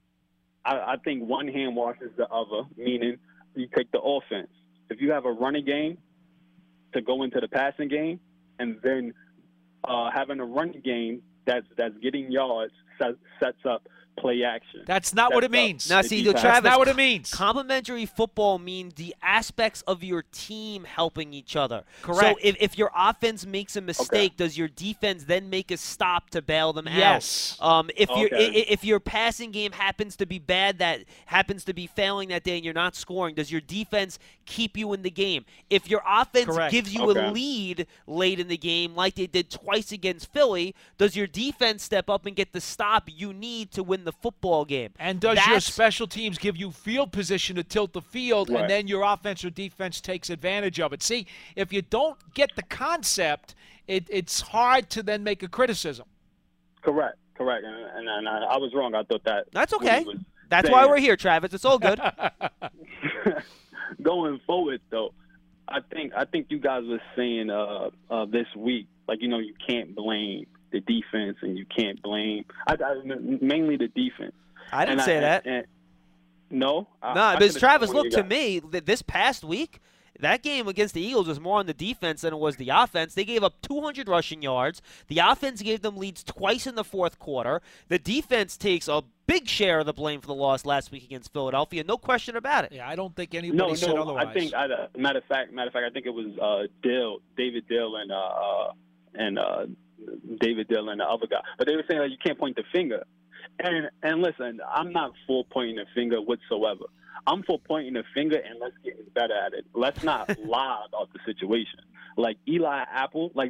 I think one hand washes the other, meaning you take the offense. If you have a running game to go into the passing game, and then having a running game that's getting yards sets up play action. That's not what it means. Now, see, Travis, that's not what it means. Complimentary football means the aspects of your team helping each other. Correct. So if your offense makes a mistake, does your defense then make a stop to bail them yes. out? If your passing game happens to be bad, that happens to be failing that day, and you're not scoring, does your defense keep you in the game? If your offense gives you a lead late in the game, like they did twice against Philly, does your defense step up and get the stop you need to win the football game? And does your special teams give you field position to tilt the field, and then your offense or defense takes advantage of it? See, if you don't get the concept, it's hard to then make a criticism. Correct. And I was wrong. I thought that. That's okay. That's why we're here, Travis. It's all good. Going forward, though, I think you guys were saying this week, like, you can't blame the defense, and you can't blame mainly the defense. I didn't say that. No, because Travis, look, to me, this past week, that game against the Eagles was more on the defense than it was the offense. They gave up 200 rushing yards. The offense gave them leads twice in the fourth quarter. The defense takes a big share of the blame for the loss last week against Philadelphia. No question about it. Yeah, I don't think anybody said otherwise. I think, matter of fact, I think it was David Dill, and David Dill and the other guy. But they were saying, like, you can't point the finger. And listen, I'm not for pointing the finger whatsoever. I'm for pointing the finger and let's get better at it. Let's not lie about the situation. Like Eli Apple, like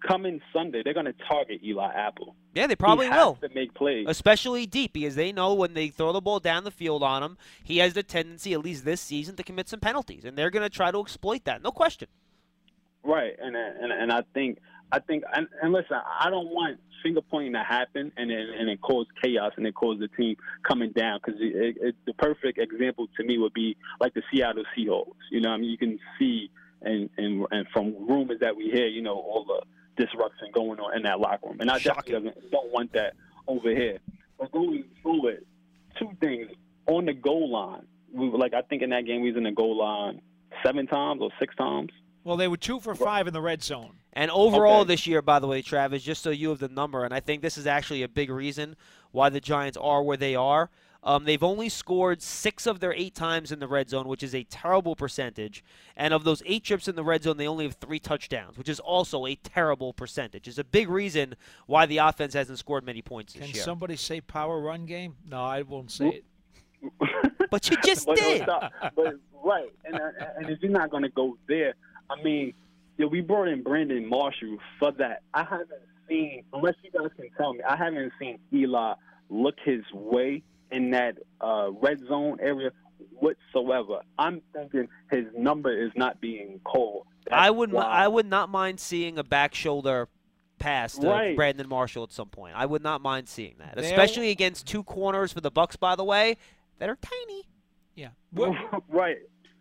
coming Sunday, they're going to target Eli Apple. Yeah, they probably he will. Has to make plays. Especially deep, because they know when they throw the ball down the field on him, he has the tendency, at least this season, to commit some penalties, and they're going to try to exploit that. No question. Right, and I think and listen, I don't want finger pointing to happen and it cause chaos and it cause the team coming down, because the perfect example to me would be like the Seattle Seahawks. You know, I mean, you can see and from rumors that we hear, you know, all the disruption going on in that locker room, and I definitely don't want that over here. But going forward, two things on the goal line. I think in that game we was in the goal line 7 times or 6 times. Well, they were 2 for 5 in the red zone. And overall this year, by the way, Travis, just so you have the number, and I think this is actually a big reason why the Giants are where they are. They've only scored 6 of their 8 times in the red zone, which is a terrible percentage. And of those 8 trips in the red zone, they only have 3 touchdowns, which is also a terrible percentage. It's a big reason why the offense hasn't scored many points this year. Can somebody say power run game? No, I won't say it. But you just did. But right, and if you're not going to go there, I mean, we brought in Brandon Marshall for that. I haven't seen, unless you guys can tell me, I haven't seen Eli look his way in that red zone area whatsoever. I'm thinking his number is not being called. I would not mind seeing a back shoulder pass to Brandon Marshall at some point. I would not mind seeing that, especially against 2 corners for the Bucs, by the way, that are tiny. Yeah. Right.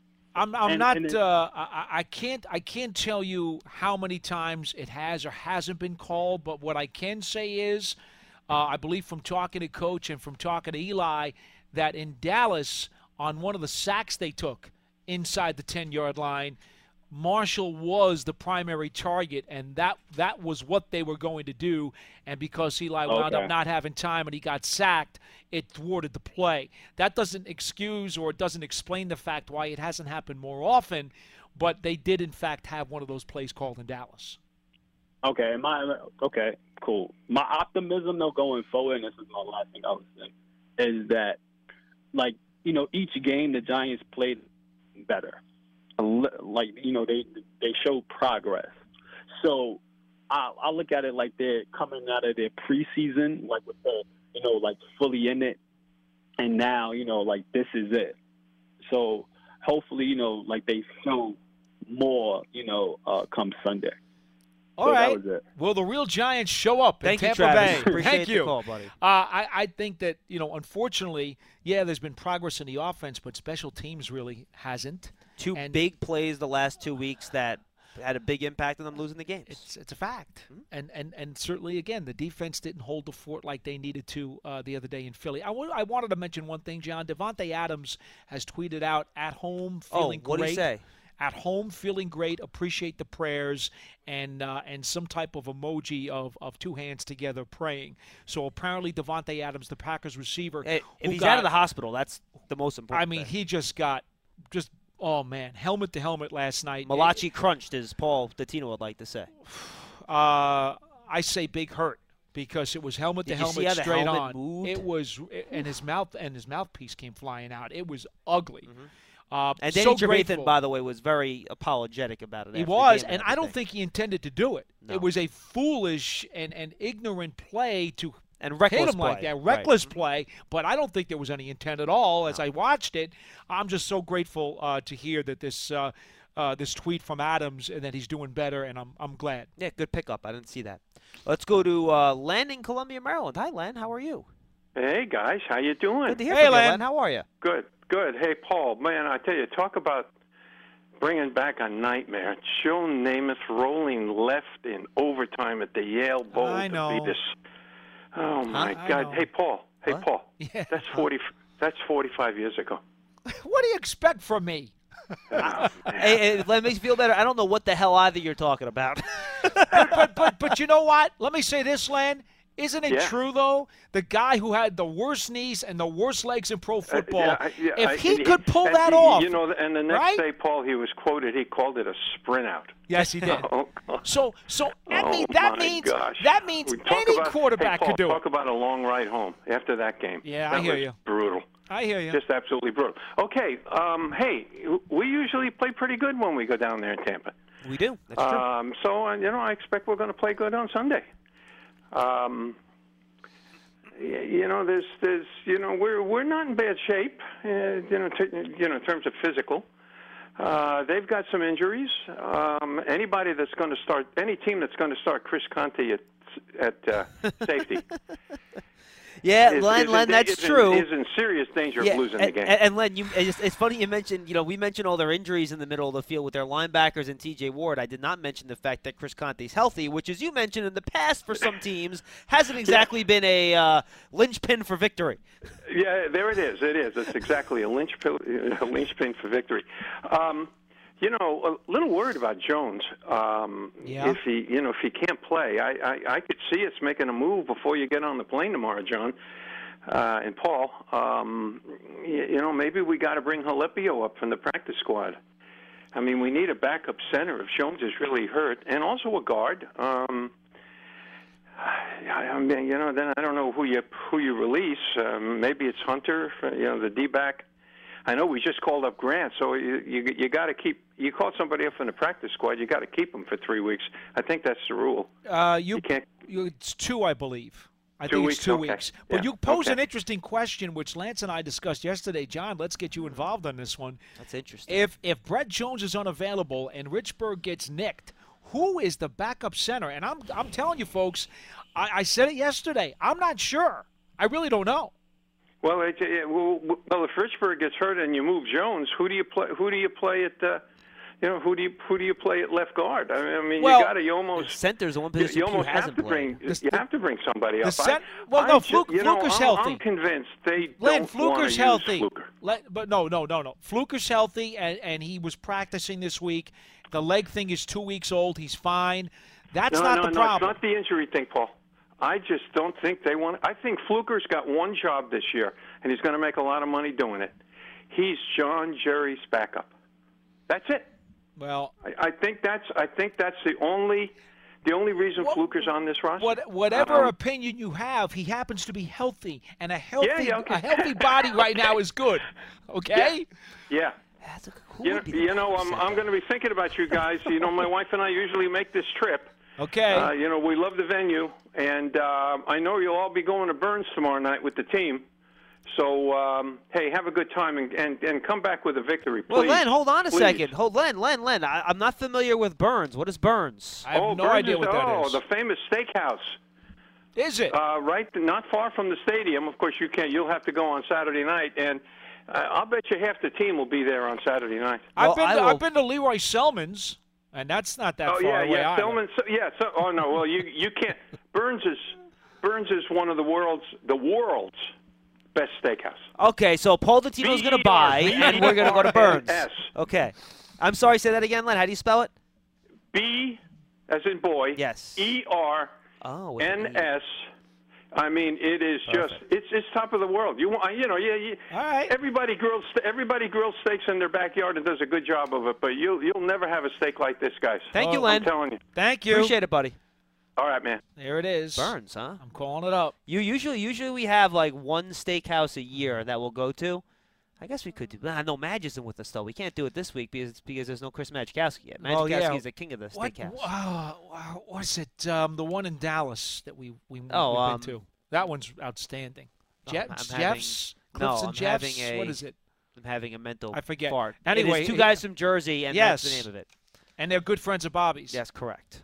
I can't tell you how many times it has or hasn't been called, but what I can say is, I believe from talking to Coach and from talking to Eli, that in Dallas, on one of the sacks they took inside the 10-yard line, Marshall was the primary target, and that was what they were going to do. And because Eli wound up not having time and he got sacked, it thwarted the play. That doesn't excuse or it doesn't explain the fact why it hasn't happened more often, but they did, in fact, have one of those plays called in Dallas. Okay, cool. My optimism, though, going forward, and this is my last thing I was saying, is that, each game the Giants played better. They show progress. So I look at it like they're coming out of their preseason, with the, fully in it. And now, this is it. So hopefully, they show more, come Sunday. All right. Will the real Giants show up in Tampa Bay? Thank you. The call, buddy. I think that, unfortunately, there's been progress in the offense, but special teams really hasn't. Two big plays the last 2 weeks that had a big impact on them losing the games. It's a fact. Mm-hmm. And certainly, again, the defense didn't hold the fort like they needed to the other day in Philly. I wanted to mention one thing, John. Davante Adams has tweeted out, at home, feeling great. What did he say? At home, feeling great, appreciate the prayers, and some type of emoji of 2 hands together praying. So apparently Davante Adams, the Packers receiver. If he's out of the hospital, that's the most important thing. He just got oh, man, helmet to helmet last night. Malachi crunched, as Paul Dottino would like to say. I say big hurt, because it was helmet to helmet straight on. Moved? It was, and his mouthpiece came flying out. It was ugly. Mm-hmm. And Danny Trevathan, by the way, was very apologetic about it. He was, and I don't think he intended to do it. No. It was a foolish and ignorant play to hit him like that. Reckless play, but I don't think there was any intent at all. As I watched it, I'm just so grateful to hear that this tweet from Adams and that he's doing better, and I'm glad. Yeah, good pickup. I didn't see that. Let's go to Len in Columbia, Maryland. Hi, Len. How are you? Hey, guys. How you doing? Good to hear from you, Len. How are you? Good. Hey, Paul. Man, I tell you, talk about bringing back a nightmare. Joe Namath rolling left in overtime at the Yale Bowl. I know. To beat us. Oh, my God. Hey, Paul. Yeah. That's 45 years ago. What do you expect from me? Hey, Len, makes me feel better. I don't know what the hell either you're talking about. but you know what? Let me say this, Len. Isn't it true, though? The guy who had the worst knees and the worst legs in pro football, if he could pull that off. And the next day, Paul, he was quoted, he called it a sprint out. Yes, he did. That means any quarterback could do it. Talk about a long ride home after that game. Yeah, I hear you. Brutal. I hear you. Just absolutely brutal. Okay, hey, we usually play pretty good when we go down there in Tampa. We do. That's true. So, I expect we're going to play good on Sunday. We're not in bad shape, in terms of physical. They've got some injuries. Any team that's going to start Chris Conte at safety. Yeah, Len, that's true. Is in serious danger of losing the game. And Len, it's funny you mentioned, we mentioned all their injuries in the middle of the field with their linebackers and T.J. Ward. I did not mention the fact that Chris Conte's healthy, which, as you mentioned in the past for some teams, hasn't exactly been a linchpin for victory. Yeah, there it is. It's exactly a linchpin for victory. A little worried about Jones. If he can't play, I could see us making a move before you get on the plane tomorrow, John and Paul. Maybe we got to bring Halepio up from the practice squad. I mean, we need a backup center if Jones is really hurt, and also a guard. Then I don't know who you release. Maybe it's Hunter, the D-back. I know we just called up Grant, so you got to keep. You call somebody up from the practice squad, you got to keep them for 3 weeks. I think that's the rule. You can't. It's 2, I believe. I 2 think weeks? It's 2 Okay. weeks. But Yeah. you pose Okay. an interesting question, which Lance and I discussed yesterday. John, let's get you involved on this one. That's interesting. If Brett Jones is unavailable and Richburg gets nicked, who is the backup center? And I'm telling you, folks, I said it yesterday. I'm not sure. I really don't know. Well, if Richburg gets hurt and you move Jones, who do you play? Who do you play at? Who do you play at left guard? I mean, you almost center's the one position you almost hasn't have to played. bring. You have to bring somebody up. Fluker's healthy. I'm convinced they Len, don't want to Fluker's use healthy. Fluker. But no. Fluker's healthy, and he was practicing this week. The leg thing is 2 weeks old. He's fine. That's not the problem. It's not the injury thing, Paul. I just don't think they want. I think Fluker's got one job this year, and he's going to make a lot of money doing it. He's John Jerry's backup. That's it. Well, I think that's the only reason Fluker's on this roster. Whatever opinion you have, he happens to be healthy, and a healthy okay. a healthy body right now is good. Okay. Yeah. That's a cool. I'm going to be thinking about you guys. My wife and I usually make this trip. Okay. We love the venue, and I know you'll all be going to Burns tomorrow night with the team. So, hey, have a good time and come back with a victory, please. Well, Len, hold on a Please. second. Len. I'm not familiar with Burns. What is Burns? I have no Burns idea what that is. the famous steakhouse. Is it? Right, not far from the stadium. Of course, you'll have to go on Saturday night, and I'll bet you half the team will be there on Saturday night. I've been to Leroy Selman's, and that's not that far away either. Selman. Well, you can't. Burns is one of the world's best steakhouse. Okay, so Paul Dottino's going to buy, and we're going to go to Burns. B-R-N-S. Okay. I'm sorry, say that again, Len. How do you spell it? B as in boy. Yes. E-R-N-S. I mean, it is just it's top of the world. All right. Everybody grills steaks in their backyard and does a good job of it, but you'll never have a steak like this, guys. Thank you, Len. I'm telling you. Thank you. Appreciate it, buddy. All right, man. There it is. Burns, huh? I'm calling it up. Usually we have like one steakhouse a year that we'll go to. I guess we could do. No, Madge isn't with us though. We can't do it this week because there's no Chris Majkowski yet. Majkowski is the king of the steakhouse. What's it? The one in Dallas that we've been to. That one's outstanding. Jeff's? Cliffs and Jeff's? What is it? I'm having a mental I forget. fart. Anyway, it is two guys from Jersey, and that's the name of it. And they're good friends of Bobby's. Yes, correct.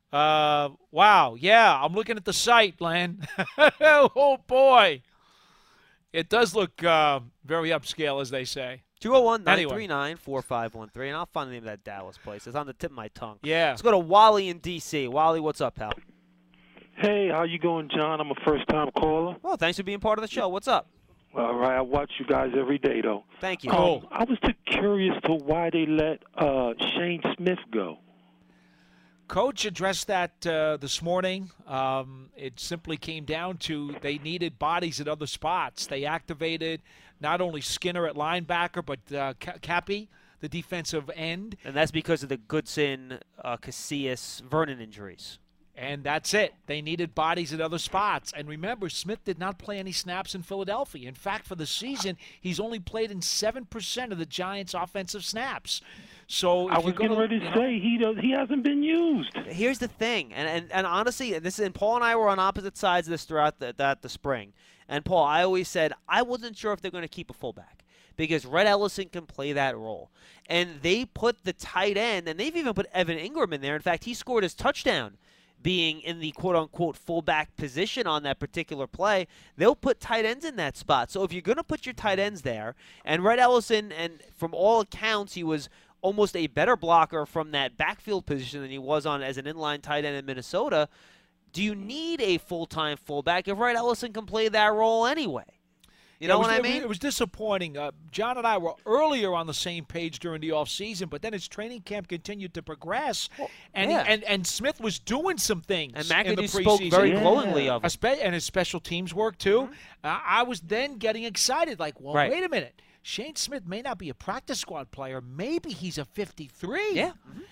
Wow. Yeah, I'm looking at the site, Len. Oh, boy. It does look very upscale, as they say. 201-939-4513, and I'll find the name of that Dallas place. It's on the tip of my tongue. Yeah. Let's go to Wally in D.C. Wally, what's up, pal? Hey, how you going, John? I'm a first-time caller. Well, thanks for being part of the show. What's up? All right, I watch you guys every day, though. Thank you. I was too curious to why they let Shane Smith go. Coach addressed that this morning. It simply came down to they needed bodies at other spots. They activated not only Skinner at linebacker, but Cappy, the defensive end. And that's because of the Goodson, Casillas, Vernon injuries. And that's it. They needed bodies at other spots. And remember, Smith did not play any snaps in Philadelphia. In fact, for the season, he's only played in 7% of the Giants' offensive snaps. So I was getting ready to say he hasn't been used. Here's the thing, and honestly, and Paul and I were on opposite sides of this throughout the spring. And Paul, I always said I wasn't sure if they're going to keep a fullback because Rhett Ellison can play that role. And they put the tight end, and they've even put Evan Ingram in there. In fact, he scored his touchdown being in the quote-unquote fullback position on that particular play. They'll put tight ends in that spot. So if you're going to put your tight ends there, and Rhett Ellison, and from all accounts, he was almost a better blocker from that backfield position than he was on as an inline tight end in Minnesota, do you need a full-time fullback if Rhett Ellison can play that role anyway? You know what I mean? It was disappointing. John and I were earlier on the same page during the offseason, but then his training camp continued to progress, and Smith was doing some things. And McAdoo spoke very glowingly of him. And his special teams work, too. I was then getting excited, like, well, wait a minute. Shane Smith may not be a practice squad player. Maybe he's a 53. Yeah.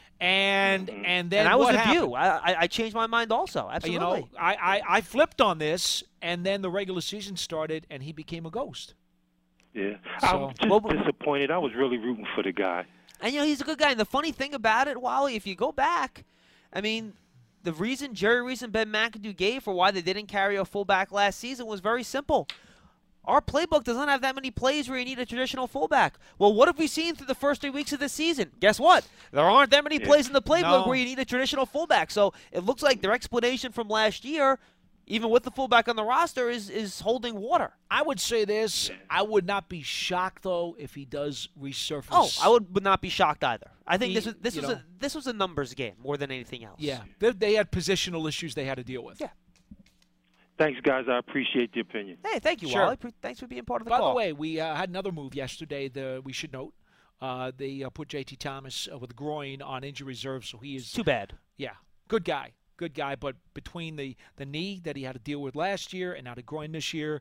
And then I was what with happened? you. I changed my mind also. Absolutely. You know, I flipped on this, and then the regular season started, and he became a ghost. Yeah. I was just disappointed. I was really rooting for the guy. And, he's a good guy. And the funny thing about it, Wally, if you go back, I mean, the reason Jerry Reese and Ben McAdoo gave for why they didn't carry a fullback last season was very simple. Our playbook does not have that many plays where you need a traditional fullback. Well, what have we seen through the first 3 weeks of the season? Guess what? There aren't that many plays in the playbook where you need a traditional fullback. So it looks like their explanation from last year, even with the fullback on the roster, is holding water. I would say this. I would not be shocked, though, if he does resurface. Oh, I would not be shocked either. I think this was a numbers game more than anything else. Yeah, they had positional issues they had to deal with. Yeah. Thanks, guys. I appreciate the opinion. Hey, thank you, Sure. Wally. Thanks for being part of the call. call. By the way, we had another move yesterday. We should note they put J.T. Thomas with a groin on injury reserve, so he is too bad. Yeah, good guy, but between the knee that he had to deal with last year and now the groin this year,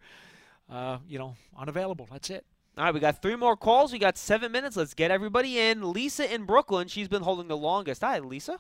unavailable. That's it. All right, we got 3 more calls. We got 7 minutes. Let's get everybody in. Lisa in Brooklyn. She's been holding the longest. Hi, Lisa.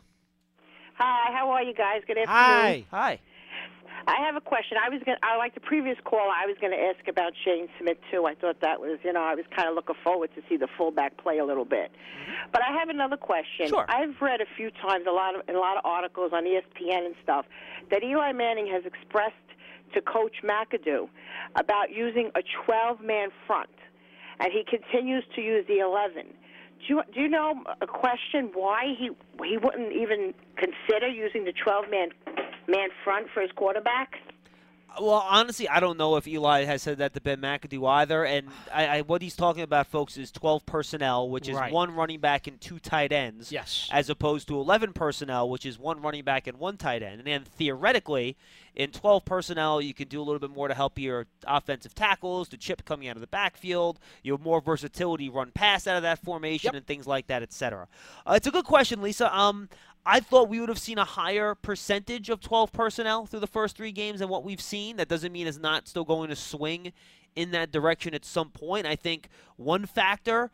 Hi. How are you guys? Good afternoon. Hi. I have a question. I like the previous call. I was going to ask about Shane Smith too. I thought that was, I was kind of looking forward to see the fullback play a little bit. But I have another question. Sure. I've read a few times, in a lot of articles on ESPN and stuff, that Eli Manning has expressed to Coach McAdoo about using a 12-man front, and he continues to use the 11. Do you know a question why he wouldn't even consider using the 12-man front for his quarterback? Well, honestly, I don't know if Eli has said that to Ben McAdoo either. And what he's talking about, folks, is 12 personnel, which is 1 running back and 2 tight ends. Yes. As opposed to 11 personnel, which is 1 running back and 1 tight end. And then theoretically, in 12 personnel, you can do a little bit more to help your offensive tackles, the chip coming out of the backfield. You have more versatility, run pass out of that formation, and things like that, etc. It's a good question, Lisa. I thought we would have seen a higher percentage of 12 personnel through the first 3 games than what we've seen. That doesn't mean it's not still going to swing in that direction at some point. I think one factor,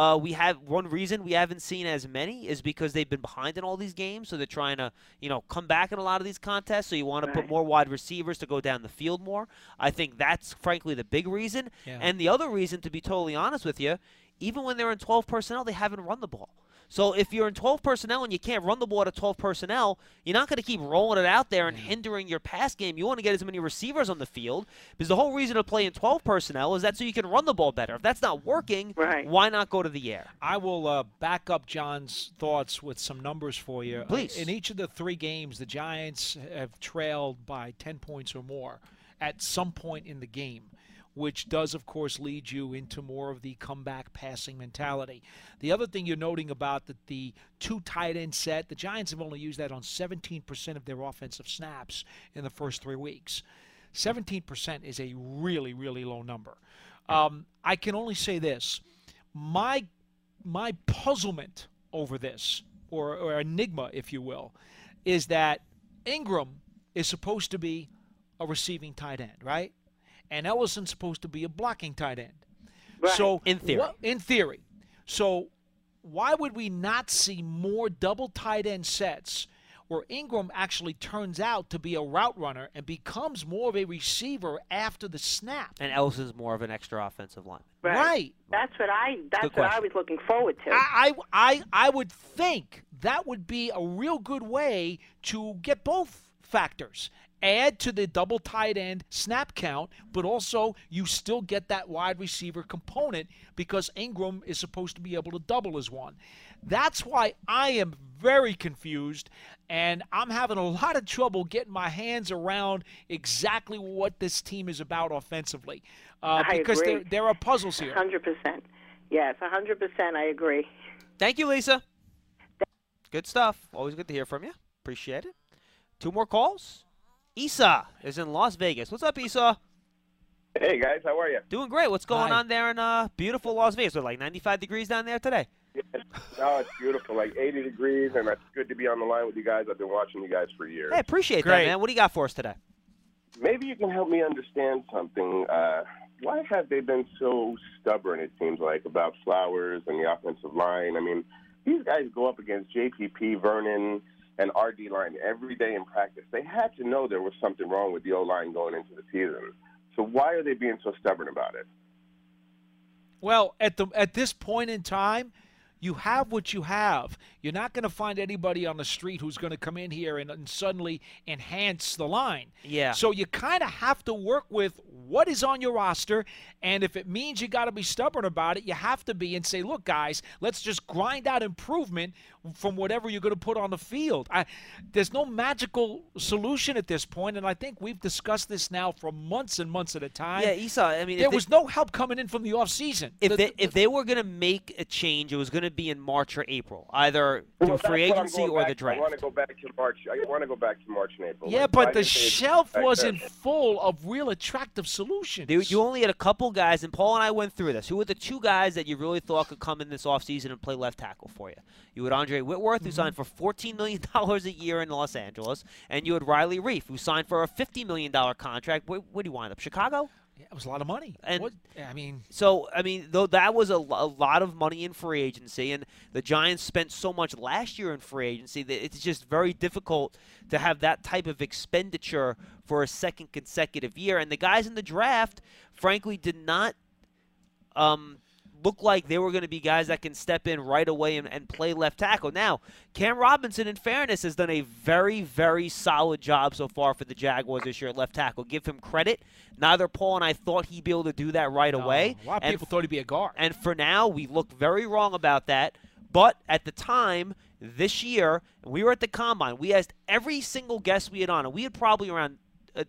one reason we haven't seen as many is because they've been behind in all these games, so they're trying to, come back in a lot of these contests. So you want to put more wide receivers to go down the field more. I think that's frankly the big reason. Yeah. And the other reason, to be totally honest with you, even when they're in 12 personnel, they haven't run the ball. So if you're in 12 personnel and you can't run the ball at 12 personnel, you're not going to keep rolling it out there and hindering your pass game. You want to get as many receivers on the field because the whole reason to play in 12 personnel is that so you can run the ball better. If that's not working, why not go to the air? I will back up John's thoughts with some numbers for you. Please. In each of the 3 games, the Giants have trailed by 10 points or more at some point in the game, which does, of course, lead you into more of the comeback passing mentality. The other thing you're noting about the 2 tight end set, the Giants have only used that on 17% of their offensive snaps in the first 3 weeks. 17% is a really, really low number. I can only say this. My puzzlement over this, or enigma, if you will, is that Ingram is supposed to be a receiving tight end, right? And Ellison's supposed to be a blocking tight end. Right. So in theory. So why would we not see more double tight end sets where Ingram actually turns out to be a route runner and becomes more of a receiver after the snap. And Ellison's more of an extra offensive lineman. Right. That's what I was looking forward to. I would think that would be a real good way to get both factors. Add to the double tight end snap count, but also you still get that wide receiver component because Ingram is supposed to be able to double as one. That's why I am very confused, and I'm having a lot of trouble getting my hands around exactly what this team is about offensively. Because there are puzzles here. 100%. Yes, 100% I agree. Thank you, Lisa. Good stuff. Always good to hear from you. Appreciate it. 2 more calls. Esau is in Las Vegas. What's up, Esau? Hey, guys. How are you? Doing great. What's going on there in beautiful Las Vegas? We're like 95 degrees down there today. Yeah, no, it's beautiful, like 80 degrees, and it's good to be on the line with you guys. I've been watching you guys for years. Hey, appreciate that, man. What do you got for us today? Maybe you can help me understand something. Why have they been so stubborn, it seems like, about Flowers and the offensive line? I mean, these guys go up against JPP, Vernon, and RD line every day in practice. They had to know there was something wrong with the O-line going into the season. So why are they being so stubborn about it? Well, at this point in time, you have what you have. You're not going to find anybody on the street who's going to come in here and suddenly enhance the line. Yeah. So you kind of have to work with what is on your roster, and if it means you got to be stubborn about it, you have to be and say, look, guys, let's just grind out improvement from whatever you're going to put on the field. There's no magical solution at this point, and I think we've discussed this now for months and months at a time. Yeah, Esau, I mean, there was no help coming in from the offseason. If they were going to make a change, it was going to be in March or April, either through free agency or the draft. I want to go back to March. I want to go back to March and April. Yeah, but the shelf wasn't full of real attractive solutions. You only had a couple guys, and Paul and I went through this. Who were the 2 guys that you really thought could come in this offseason and play left tackle for you? You had Andre Whitworth, who signed for $14 million a year in Los Angeles, and you had Riley Reif, who signed for a $50 million contract. Where do you wind up? Chicago? Yeah, it was a lot of money. And though that was a lot of money in free agency, and the Giants spent so much last year in free agency that it's just very difficult to have that type of expenditure for a second consecutive year. And the guys in the draft, frankly, did not look like they were going to be guys that can step in right away and play left tackle. Now, Cam Robinson, in fairness, has done a very, very solid job so far for the Jaguars this year at left tackle. Give him credit. Neither Paul and I thought he'd be able to do that right away. A lot of people thought he'd be a guard. And for now, we look very wrong about that. But at the time, this year, we were at the Combine. We asked every single guest we had on, and we had probably around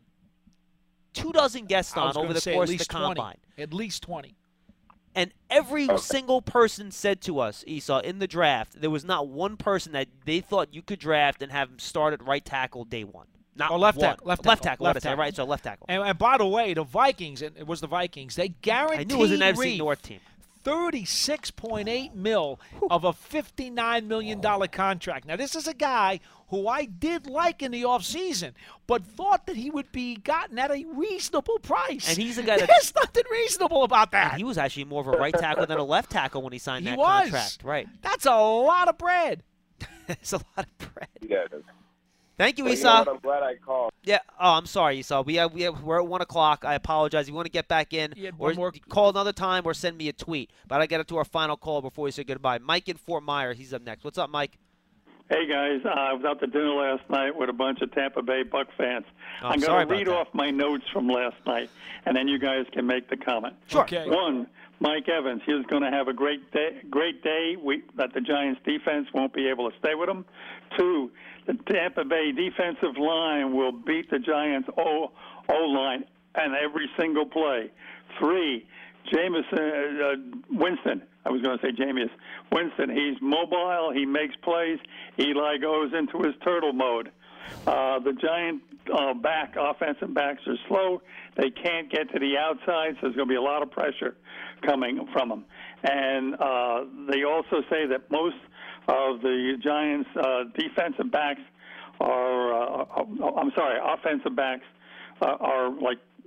24 guests on over the course of the Combine. At least 20. And every single person said to us, Esau, in the draft, there was not one person that they thought you could draft and have him start at right tackle day one. Not left one. tackle. Left tackle. Right, so left tackle. And by the way, the Vikings, it was the Vikings, they guaranteed I knew it was an NFC North team. $36.8 million of a $59 million contract. Now, this is a guy who I did like in the offseason, but thought that he would be gotten at a reasonable price. And he's a guy there's nothing reasonable about that. He was actually more of a right tackle than a left tackle when he signed that contract. Right. That's a lot of bread. It's a lot of bread. Yeah. Thank you, well, Esau. You know what? I'm glad I called. Yeah. Oh, I'm sorry, Esau. We're at 1 o'clock. I apologize. If you want to get back in, or call another time, or send me a tweet. But I got to our final call before we say goodbye. Mike in Fort Myers. He's up next. What's up, Mike? Hey, guys. I was out to dinner last night with a bunch of Tampa Bay Buck fans. I'm going to read off my notes from last night, and then you guys can make the comment. Sure. Okay. 1, Mike Evans. He's going to have a great day that the Giants' defense won't be able to stay with him. 2, the Tampa Bay defensive line will beat the Giants' O-line and every single play. 3, Winston. I was going to say Jameis Winston. He's mobile. He makes plays. Eli goes into his turtle mode. The Giant offensive backs are slow. They can't get to the outside, so there's going to be a lot of pressure coming from them. And they also say that most of the Giants' offensive backs are like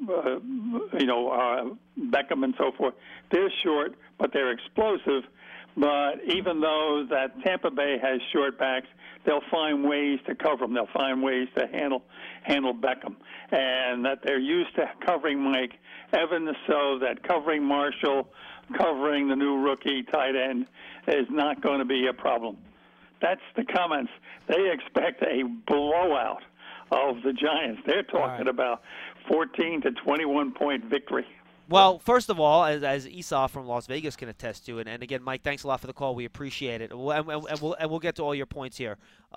Beckham and so forth. They're short, but they're explosive. But even though that Tampa Bay has short backs, they'll find ways to cover them. They'll find ways to handle Beckham, and that they're used to covering Mike Evans, so that covering Marshall, covering the new rookie tight end is not going to be a problem. That's the comments. They expect a blowout of the Giants. They're talking about 14 to 21 point victory. Well, first of all, as Esau from Las Vegas can attest to, and again, Mike, thanks a lot for the call. We appreciate it. We'll get to all your points here.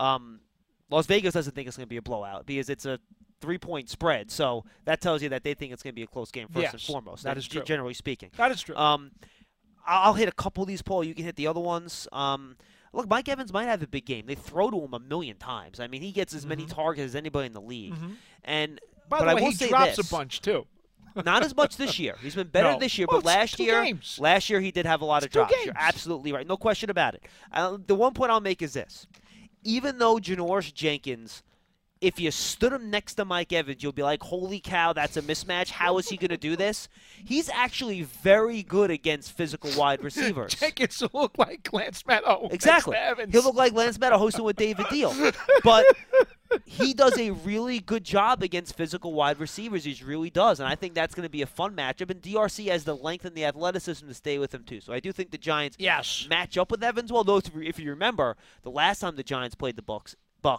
Las Vegas doesn't think it's going to be a blowout because it's a 3-point spread. So that tells you that they think it's going to be a close game first and foremost. That is true. Generally speaking. That is true. I'll hit a couple of these, Paul. You can hit the other ones. Look, Mike Evans might have a big game. They throw to him 1,000,000 times. I mean, he gets as many targets as anybody in the league. And by the way, he drops a bunch too. Not as much this year. He's been better this year, but last year he did have a lot of drops. You're absolutely right. No question about it. The one point I'll make is this. Even though Janoris Jenkins, if you stood him next to Mike Evans, you'll be like, holy cow, that's a mismatch. How is he going to do this? He's actually very good against physical wide receivers. Jenkins will look like Lance Meadow. Exactly. He'll look like Lance Meadow hosting with David Deal. But he does a really good job against physical wide receivers. He really does. And I think that's going to be a fun matchup. And DRC has the length and the athleticism to stay with him, too. So I do think the Giants match up with Evans. Well, though, if you remember, the last time the Giants played the Bucks,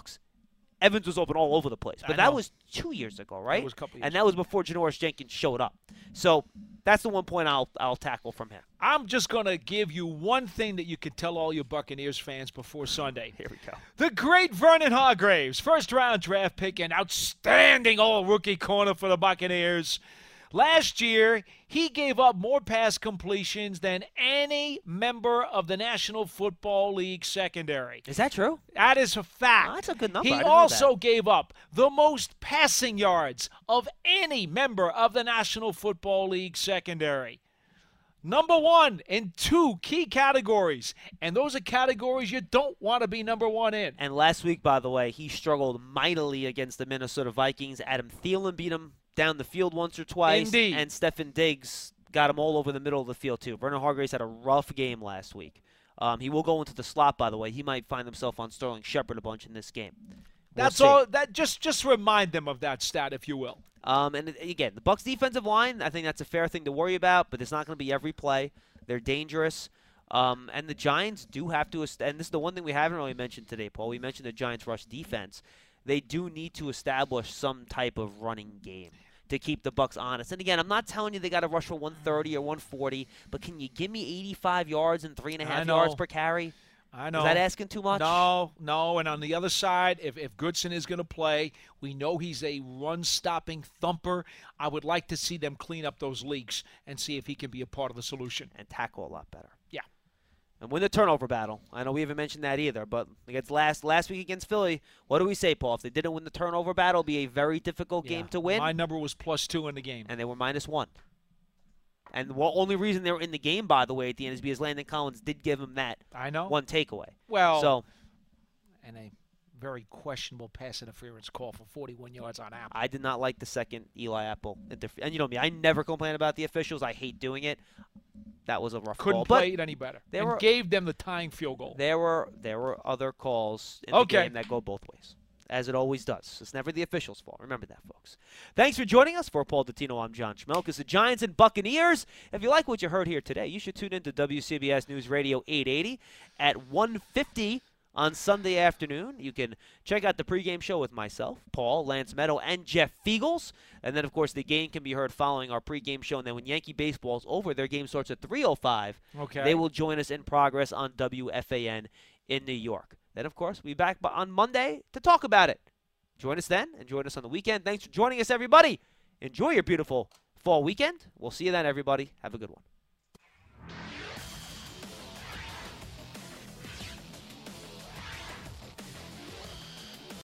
Evans was open all over the place. But that was 2 years ago, right? That was a couple years and that was before Janoris Jenkins showed up. So that's the one point I'll tackle from him. I'm just going to give you one thing that you could tell all your Buccaneers fans before Sunday. Here we go. The great Vernon Hargreaves, first-round draft pick and outstanding all-rookie corner for the Buccaneers. Last year, he gave up more pass completions than any member of the National Football League secondary. Is that true? That is a fact. Oh, that's a good number. He also gave up the most passing yards of any member of the National Football League secondary. Number one in 2 key categories, and those are categories you don't want to be number one in. And last week, by the way, he struggled mightily against the Minnesota Vikings. Adam Thielen beat him down the field once or twice. Indeed. And Stefon Diggs got him all over the middle of the field, too. Vernon Hargreaves had a rough game last week. He will go into the slot, by the way. He might find himself on Sterling Shepard a bunch in this game. That's all. That just remind them of that stat, if you will. And again, the Bucs defensive line, I think that's a fair thing to worry about, but it's not going to be every play. They're dangerous. And the Giants do have to, and this is the one thing we haven't really mentioned today, Paul. We mentioned the Giants' rush defense. They do need to establish some type of running game to keep the Bucs honest. And again, I'm not telling you they got to rush for 130 or 140, but can you give me 85 yards and 3.5 yards per carry? I know. Is that asking too much? No. And on the other side, if Goodson is going to play, we know he's a run-stopping thumper. I would like to see them clean up those leaks and see if he can be a part of the solution. And tackle a lot better. Yeah. And win the turnover battle. I know we haven't mentioned that either, but against last week against Philly, what do we say, Paul? If they didn't win the turnover battle, it would be a very difficult game to win. My number was +2 in the game. And they were -1. And the only reason they were in the game, by the way, at the end is because Landon Collins did give them that one takeaway. Well, and a very questionable pass interference call for 41 yards on Apple. I did not like the second Eli Apple. And you know me, I never complain about the officials. I hate doing it. That was a rough call. Couldn't play it any better. Gave them the tying field goal. There were other calls in the game that go both ways, as it always does. It's never the officials' fault. Remember that, folks. Thanks for joining us. For Paul Dottino, I'm John Schmelk. It's the Giants and Buccaneers. If you like what you heard here today, you should tune in to WCBS News Radio 880 at 1:50 on Sunday afternoon. You can check out the pregame show with myself, Paul, Lance Meadow, and Jeff Fiegels. And then, of course, the game can be heard following our pregame show. And then when Yankee baseball is over, their game starts at 3:05. Okay. They will join us in progress on WFAN in New York. Then, of course, we'll be back on Monday to talk about it. Join us then and join us on the weekend. Thanks for joining us, everybody. Enjoy your beautiful fall weekend. We'll see you then, everybody. Have a good one.